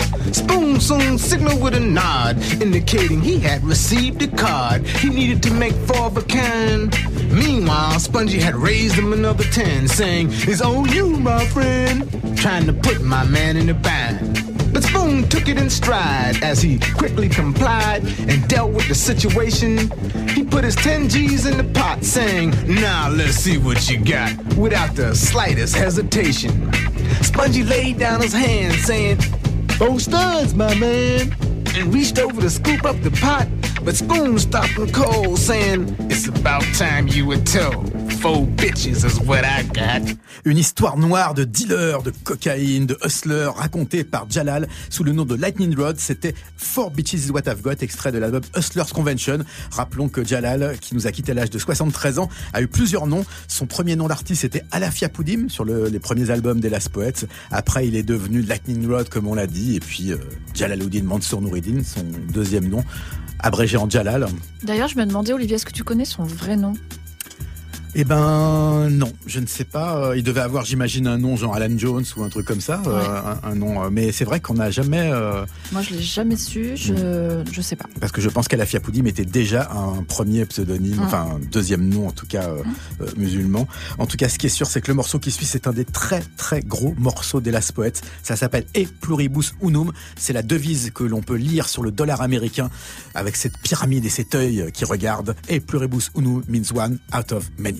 Spoon soon signaled with a nod, indicating he had received a card he needed to make four of a kind. Meanwhile, Spongy had raised him another ten, saying, "It's on you, my friend," trying to put my man in the bind. But Spoon took it in stride as he quickly complied and dealt with the situation. He put his ten G's in the pot, saying, "Now let's see what you got," without the slightest hesitation. Spongy laid down his hand, saying, "Four studs, my man," and reached over to scoop up the pot, but Spoon stopped him cold, saying, "It's about time you were told. Four bitches is what I got." Une histoire noire de dealer, de cocaïne, de hustler, racontée par Jalal sous le nom de Lightning Rod. C'était Four Bitches is What I've Got, extrait de l'album Hustlers Convention. Rappelons que Jalal, qui nous a quitté à l'âge de soixante-treize ans, a eu plusieurs noms. Son premier nom d'artiste était Alafia Poudim sur le, les premiers albums des Last Poets. Après, il est devenu Lightning Rod, comme on l'a dit, et puis euh, Jalaluddin Mansour Noureddin, son deuxième nom, abrégé en Jalal. D'ailleurs, je me demandais, Olivier, est-ce que tu connais son vrai nom ? Eh ben non, je ne sais pas. Il devait avoir, j'imagine, un nom genre Alan Jones ou un truc comme ça, ouais. euh, un, un nom. Mais c'est vrai qu'on n'a jamais. Euh... Moi, je l'ai jamais su. Je mmh. je sais pas. Parce que je pense qu'Alafia Poudim était déjà un premier pseudonyme, mmh. enfin un deuxième nom en tout cas euh, mmh. euh, musulman. En tout cas, ce qui est sûr, c'est que le morceau qui suit, c'est un des très très gros morceaux des Last Poets. Ça s'appelle E Pluribus Unum. C'est la devise que l'on peut lire sur le dollar américain avec cette pyramide et cet œil qui regarde. E Pluribus Unum means one out of many.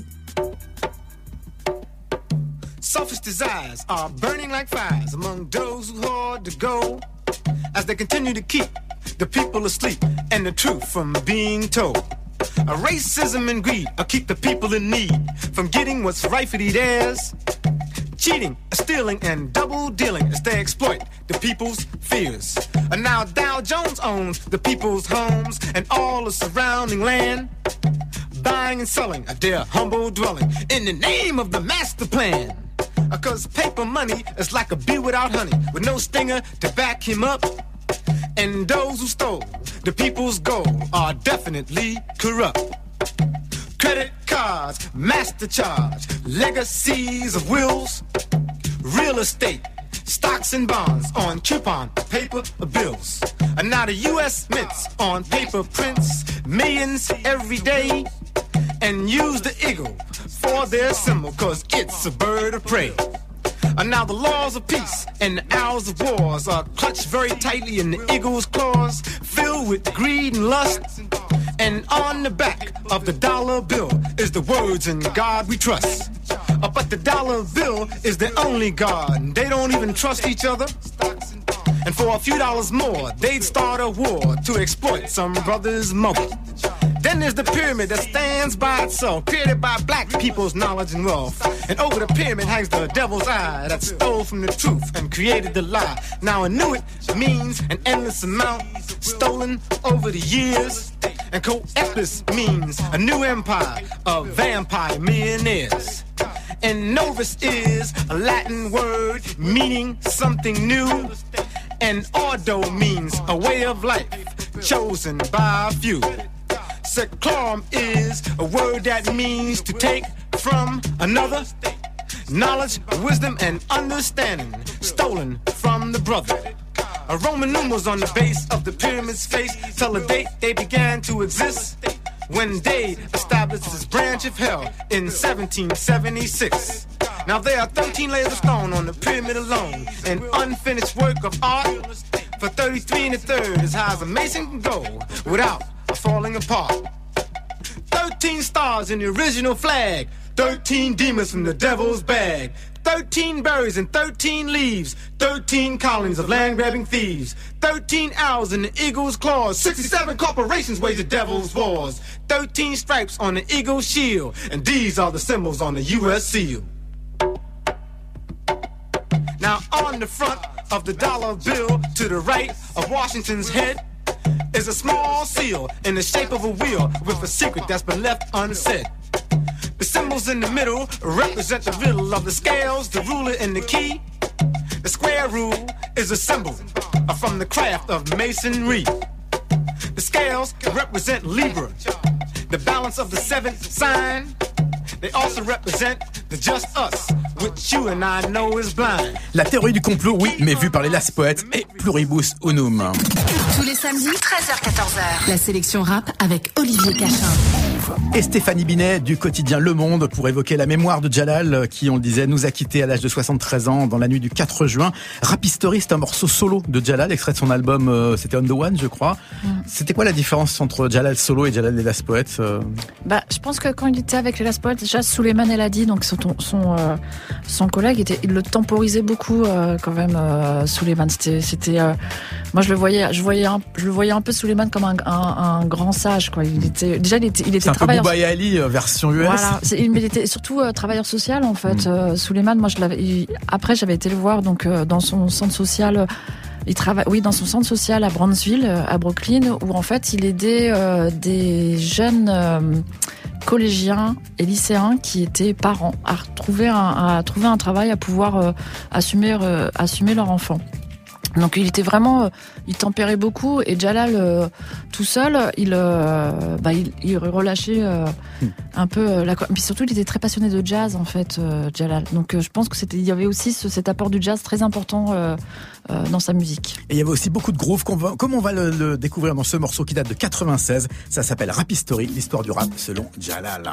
Selfish desires are burning like fires among those who hoard to go, as they continue to keep the people asleep and the truth from being told. A racism and greed will keep the people in need from getting what's rightfully theirs. Cheating, stealing, and double dealing as they exploit the people's fears. And now Dow Jones owns the people's homes and all the surrounding land, buying and selling a their humble dwelling in the name of the master plan. Cause paper money is like a bee without honey, with no stinger to back him up. And those who stole the people's gold are definitely corrupt. Credit cards, master charge, legacies of wills, real estate, stocks and bonds on coupon paper bills. And now the U S mints on paper prints millions every day, and use the eagle for their symbol, cause it's a bird of prey. And now the laws of peace and the hours of wars are clutched very tightly in the eagle's claws, filled with greed and lust. And on the back of the dollar bill is the words, "In God we trust." Uh, but the dollar bill is the only God, and they don't even trust each other. And for a few dollars more, they'd start a war to exploit some brother's mother. Then there's the pyramid that stands by itself, created by black people's knowledge and wealth. And over the pyramid hangs the devil's eye that stole from the truth and created the lie. Now I knew it means an endless amount stolen over the years. And Coepus means a new empire of vampire millionaires. And novus is a Latin word meaning something new. And ordo means a way of life chosen by a few. Seclorum is a word that means to take from another. knowledge, wisdom, and understanding stolen from the brother. A Roman numerals on the base of the pyramid's face tell the date they began to exist, when they established this branch of hell in seventeen seventy-six. Now there are thirteen layers of stone on the pyramid alone, an unfinished work of art for thirty-three and a third, as high as a mason can go without falling apart. thirteen stars in the original flag, thirteen demons from the devil's bag, thirteen berries and thirteen leaves, thirteen colonies of land-grabbing thieves, thirteen owls in the eagle's claws, sixty-seven corporations wage the devil's wars, thirteen stripes on the eagle's shield, and these are the symbols on the U S seal. Now on the front of the dollar bill, to the right of Washington's head, is a small seal in the shape of a wheel with a secret that's been left unsaid. The symbols in the middle represent the riddle of the scales, the ruler and the key. The square rule is a symbol from the craft of masonry. The scales represent Libra, the balance of the seventh sign. They also represent the just us, which you and I know is blind. La théorie du complot, oui, mais vue par les Last Poets et Pluribus Unum. Tous les samedis, treize heures quatorze heures. La sélection rap avec Olivier Cachin. Et Stéphanie Binet du quotidien Le Monde pour évoquer la mémoire de Djalal qui, on le disait, nous a quittés à l'âge de soixante-treize ans dans la nuit du quatre juin. Rap History, c'est un morceau solo de Djalal, extrait de son album, euh, c'était On The One, je crois. Mm. C'était quoi la différence entre Djalal solo et Djalal les Last Poets euh... Bah, je pense que quand il était avec les Last Poets, déjà Souleymane El Hadi, donc son son, euh, son collègue, était, il le temporisait beaucoup euh, quand même. Euh, Souleymane, c'était, c'était, euh, moi je le voyais, je voyais, un, je le voyais un peu Souleymane comme un, un, un grand sage, quoi. Il était déjà, il était, il était c'est un peu Bouba et Ali version U S. Voilà, c'est, il était surtout euh, travailleur social en fait. Mm. Euh, Souleymane, moi je l'avais. Il, après, j'avais été le voir donc euh, dans son centre social. Euh, il travaille, oui, dans son centre social à Brownsville, à Brooklyn, où en fait il aidait euh, des jeunes euh, collégiens et lycéens qui étaient parents à trouver un, à trouver un travail, à pouvoir euh, assumer, euh, assumer leur enfant. Donc il était vraiment, euh, il tempérait beaucoup et Djalal euh, tout seul, il, euh, bah, il, il relâchait euh, mm. un peu euh, la. Puis surtout, il était très passionné de jazz en fait, euh, Djalal. Donc euh, je pense que c'était, il y avait aussi ce, cet apport du jazz très important euh, euh, dans sa musique. Et il y avait aussi beaucoup de groove, qu'on va, comme on va le, le découvrir dans ce morceau qui date de quatre-vingt-seize. Ça s'appelle Rap History, l'histoire du rap selon Djalal.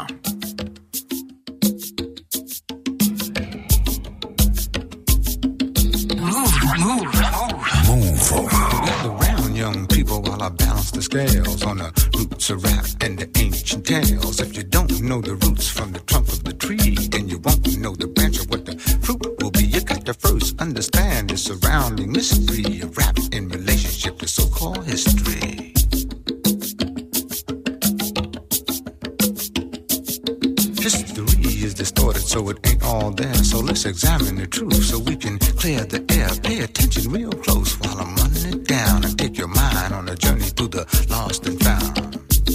Gather round, young people, while I balance the scales on the roots of rap and the ancient tales. If you don't know the roots from the trunk of the tree, then you won't know the branch of what the fruit will be. You got to first understand the surrounding mystery of rap in relationship to so-called history. History is distorted, so it ain't all there. So let's examine the truth so we can clear the air. Pay attention real close while I'm running it down and take your mind on a journey through the lost and found.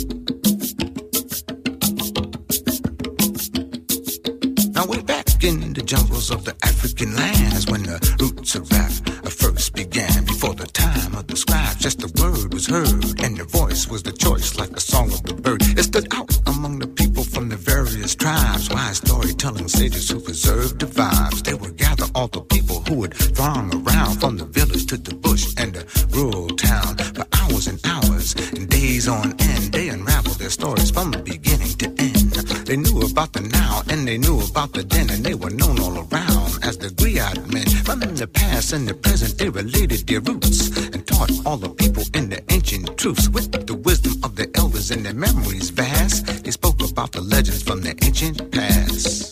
Now way back in the jungles of the African lands, when the roots of rap first began, before the time of the scribes, just the word was heard, and the voice was the choice, like the song of the bird. It stood out among the people from the various tribes, wise storytelling sages who preserved the vibes. They would gather all the people who would throng around, from the village to the bush and the rural town, for hours and hours and days on end. They unraveled their stories from the beginning to end. They knew about the now and they knew about the then, and they were known all around as the griot men. From the past and the present, they related their roots and taught all the people in the ancient truths with the wisdom of the elders and their memories vast. They spoke about the legends from the ancient past.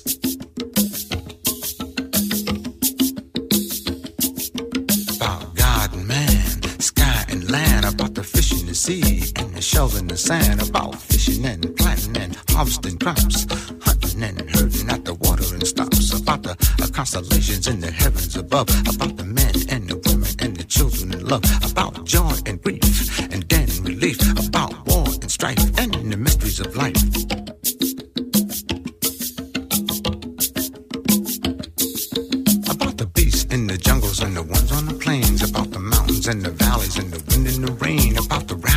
About God and man, sky and land, about the fish in the sea and the shells in the sand, about fishing and planting and harvesting crops, hunting and herding at the watering stops, about the uh, constellations in the heavens above, about the men and the women and the children in love, about joy and grief and then relief, about war and strife and the mysteries of life. About the beasts in the jungles and the ones on the plains, about the mountains and the valleys and the wind and the rain, about the rising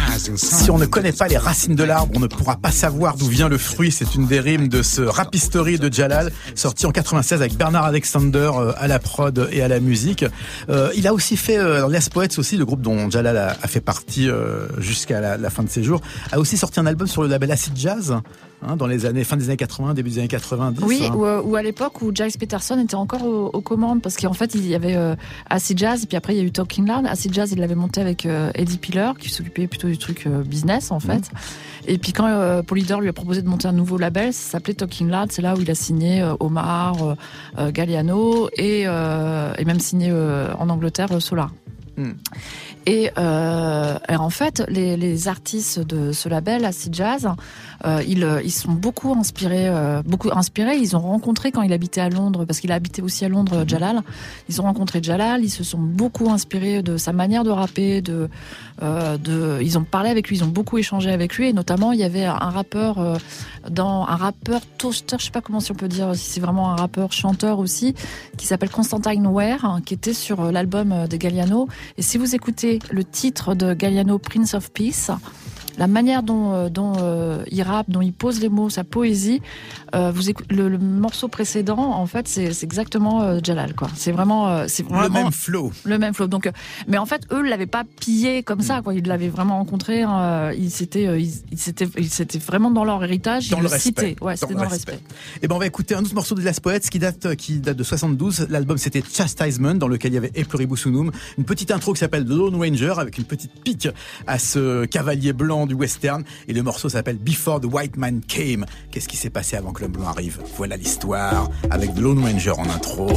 Si on ne connaît pas les racines de l'arbre, on ne pourra pas savoir d'où vient le fruit. C'est une des rimes de ce Rap History de Djalal, sorti en quatre-vingt-seize avec Bernard Alexander à la prod et à la musique. Euh, il a aussi fait, euh, Les Poets aussi, le groupe dont Djalal a, a fait partie euh, jusqu'à la, la fin de ses jours, a aussi sorti un album sur le label Acid Jazz. Hein, dans les années, fin des années quatre-vingts, début des années quatre-vingt-dix. Oui, hein. ou, ou à l'époque où Giles Peterson était encore aux, aux commandes, parce qu'en fait, il y avait euh, Acid Jazz, et puis après, il y a eu Talking Loud. Acid Jazz, il l'avait monté avec euh, Eddie Piller, qui s'occupait plutôt du truc euh, business, en fait. Mmh. Et puis quand euh, Polydor lui a proposé de monter un nouveau label, ça s'appelait Talking Loud, c'est là où il a signé euh, Omar, euh, Galliano, et, euh, et même signé euh, en Angleterre euh, Solar. Mmh. Et, euh, et en fait, les, les artistes de ce label, Acid Jazz, euh, ils, ils sont beaucoup inspirés, euh, beaucoup inspirés. Ils ont rencontré quand il habitait à Londres, parce qu'il a habité aussi à Londres, Djalal. Ils ont rencontré Djalal. Ils se sont beaucoup inspirés de sa manière de rapper. De, euh, de, ils ont parlé avec lui, ils ont beaucoup échangé avec lui. Et notamment, il y avait un rappeur euh, dans un rappeur toaster, je sais pas comment si on peut dire, si c'est vraiment un rappeur chanteur aussi, qui s'appelle Constantine Ware, hein, qui était sur l'album de Galliano. Et si vous écoutez le titre de Galliano, Prince of Peace, la manière dont, dont euh, il rappe, dont il pose les mots, sa poésie, euh, vous écoutez, le, le morceau précédent, en fait, c'est, c'est exactement euh, Djalal, quoi. C'est vraiment, euh, c'est vraiment le même flow. Le même flow. Donc, euh, mais en fait, eux l'avaient pas pillé comme ça, quoi. Ils l'avaient vraiment rencontré. Hein, ils s'étaient, euh, ils, ils s'étaient, ils s'étaient vraiment dans leur héritage. Dans ils le le respect. Citaient. Ouais, c'était dans, dans le respect. respect. Et ben, on va écouter un autre morceau de Les Poets qui date, qui date de soixante-douze. L'album, c'était Chastisement, dans lequel il y avait E Pluribus Unum. Une petite intro qui s'appelle The Lone Ranger, avec une petite pique à ce cavalier blanc du western. Et le morceau s'appelle Before the White Man Came. Qu'est-ce qui s'est passé avant que l'homme blanc arrive? Voilà l'histoire, avec The Lone Ranger en intro.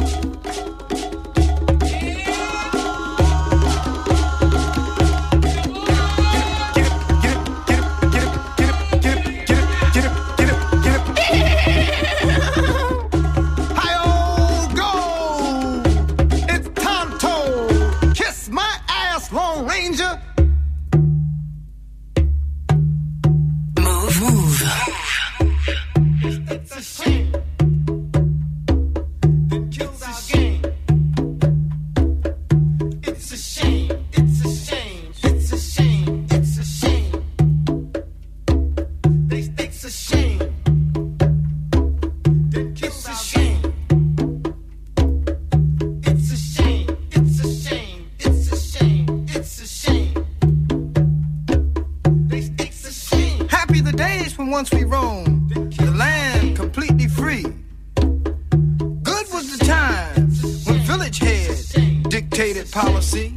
Once we roamed the land completely free. Good was the time when village heads dictated policy.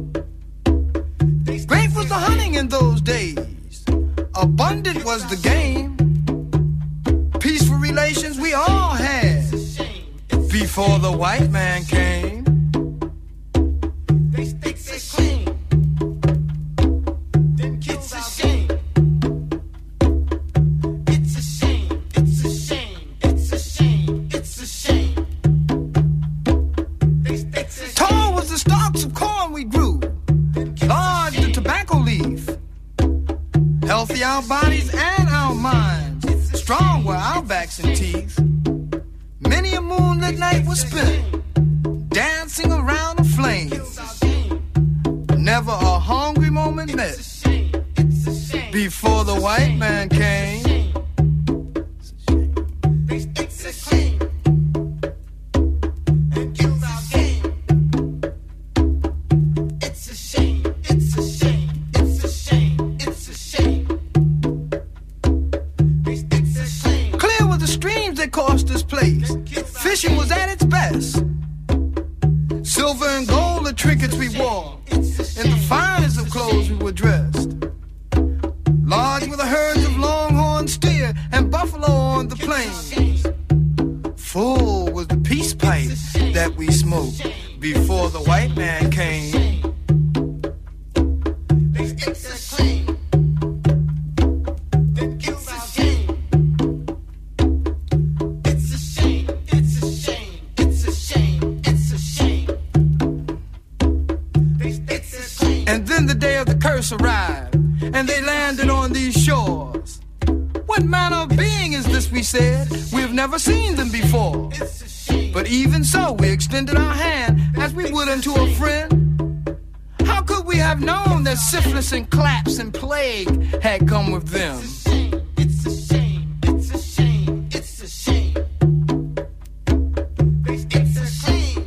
Great was the hunting in those days. Abundant was the game. Peaceful relations we all had before the white man came. Healthy our bodies and our minds, strong were our backs and teeth. Many a moonlit night was spent dancing around a flame. Never a hungry moment missed before the white man came. Fishing was at its best. Silver and gold the trinkets we wore. In the finest of clothes we were dressed. Large were the herds of longhorn steer and buffalo on the plains. Full was the peace pipe that we smoked before the white man came. Arrived, and they landed on these shores. What manner of being is this, we said? We've never seen them before. But even so, we extended our hand as we would unto a friend. How could we have known that syphilis and claps and plague had come with them? It's a shame, it's a shame, it's a shame, it's a shame.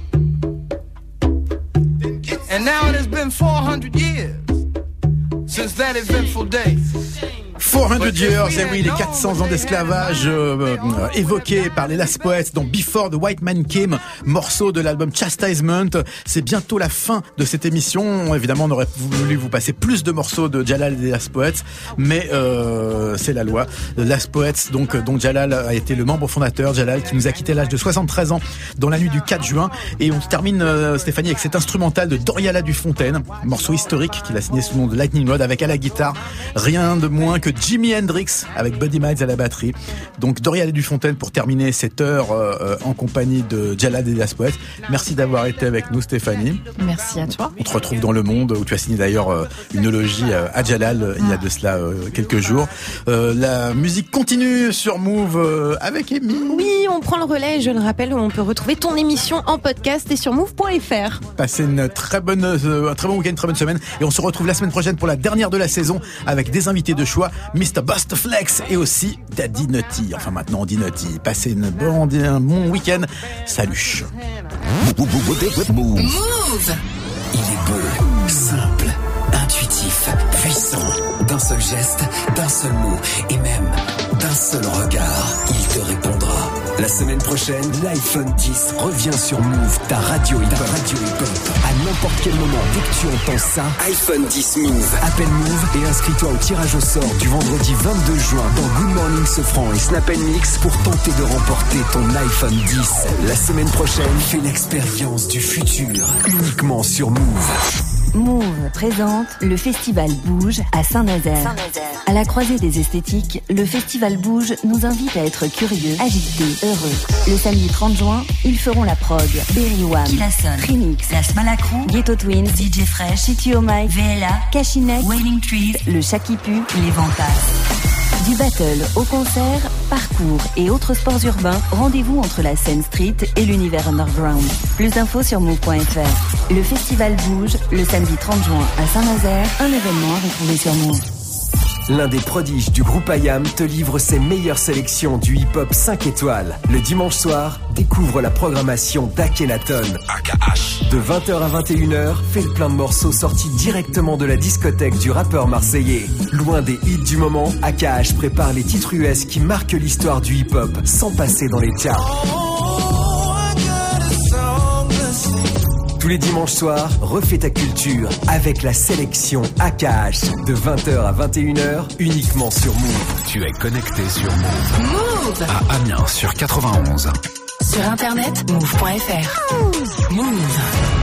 And now it has been four hundred years since that eventful day. four hundred years, et oui, les quatre cents ans d'esclavage euh, euh, évoqués par les Last Poets dans Before the White Man Came, morceau de l'album Chastisement. C'est bientôt la fin de cette émission. Évidemment, on aurait voulu vous passer plus de morceaux de Djalal et des Last Poets, mais euh, c'est la loi. Last Poets, donc, dont Djalal a été le membre fondateur, Djalal qui nous a quitté à l'âge de soixante-treize ans dans la nuit du quatre juin. Et on termine, euh, Stéphanie, avec cet instrumental de Doriala Dufontaine, morceau historique qu'il a signé sous le nom de Lightning Rod, avec à la guitare rien de moins que Jimi Hendrix avec Buddy Miles à la batterie. Donc Doriala Dufontaine pour terminer cette heure euh, en compagnie de Djalal et des Last Poets. Merci d'avoir été avec nous, Stéphanie. Merci à toi. On te retrouve dans Le Monde où tu as signé d'ailleurs euh, une eulogie euh, à Djalal euh, il y a de cela euh, quelques jours. Euh, la musique continue sur Move euh, avec Amy. Oui, on prend le relais. Je le rappelle, on peut retrouver ton émission en podcast et sur move point f r. Passez une très bonne, euh, un très bon week-end, une très bonne semaine et on se retrouve la semaine prochaine pour la dernière de la saison avec des invités de choix, mister Bustaflex et aussi Daddy Nutty. Enfin maintenant on dit Nutty. Passez une bonne, un bon week-end. Salut. Move. Il est beau, simple, intuitif, puissant. D'un seul geste, d'un seul mot et même d'un seul regard, il te répondra. La semaine prochaine, l'iPhone dix revient sur Move, ta radio hip-hop. Radio hip-hop. À n'importe quel moment, dès que tu entends ça, iPhone dix Move. Appelle Move et inscris-toi au tirage au sort du vendredi vingt-deux juin dans Good Morning Sofran et Snap and Mix pour tenter de remporter ton iPhone dix. La semaine prochaine, fais l'expérience du futur uniquement sur Move. Move présente le Festival Bouge à Saint-Nazaire. Saint-Nazaire. À la croisée des esthétiques, le Festival Bouge nous invite à être curieux, agités, heureux. Le samedi trente juin, ils feront la prog, Berry One, Kilasson, Trinix, Las Malacrou, Ghetto Twins, D J Fresh, City O Mike, V L A, Cachinek, Wailing Trees, le Chakipu, les Ventas. Du battle au concert, parcours et autres sports urbains, rendez-vous entre la scène street et l'univers underground. Plus d'infos sur move point f r. Le festival Bouge, le samedi trente juin à Saint-Nazaire, un événement à retrouver sur Move. L'un des prodiges du groupe I A M te livre ses meilleures sélections du hip-hop cinq étoiles. Le dimanche soir, découvre la programmation d'Akhenaton. A K H. De vingt heures à vingt et une heures, fais le plein de morceaux sortis directement de la discothèque du rappeur marseillais. Loin des hits du moment, A K H prépare les titres U S qui marquent l'histoire du hip-hop sans passer dans les charts. Tous les dimanches soirs, refais ta culture avec la sélection A K H de vingt heures à vingt et une heures uniquement sur Move. Tu es connecté sur Move. Move à Amiens sur quatre-vingt-onze. Sur internet, move point f r. Move.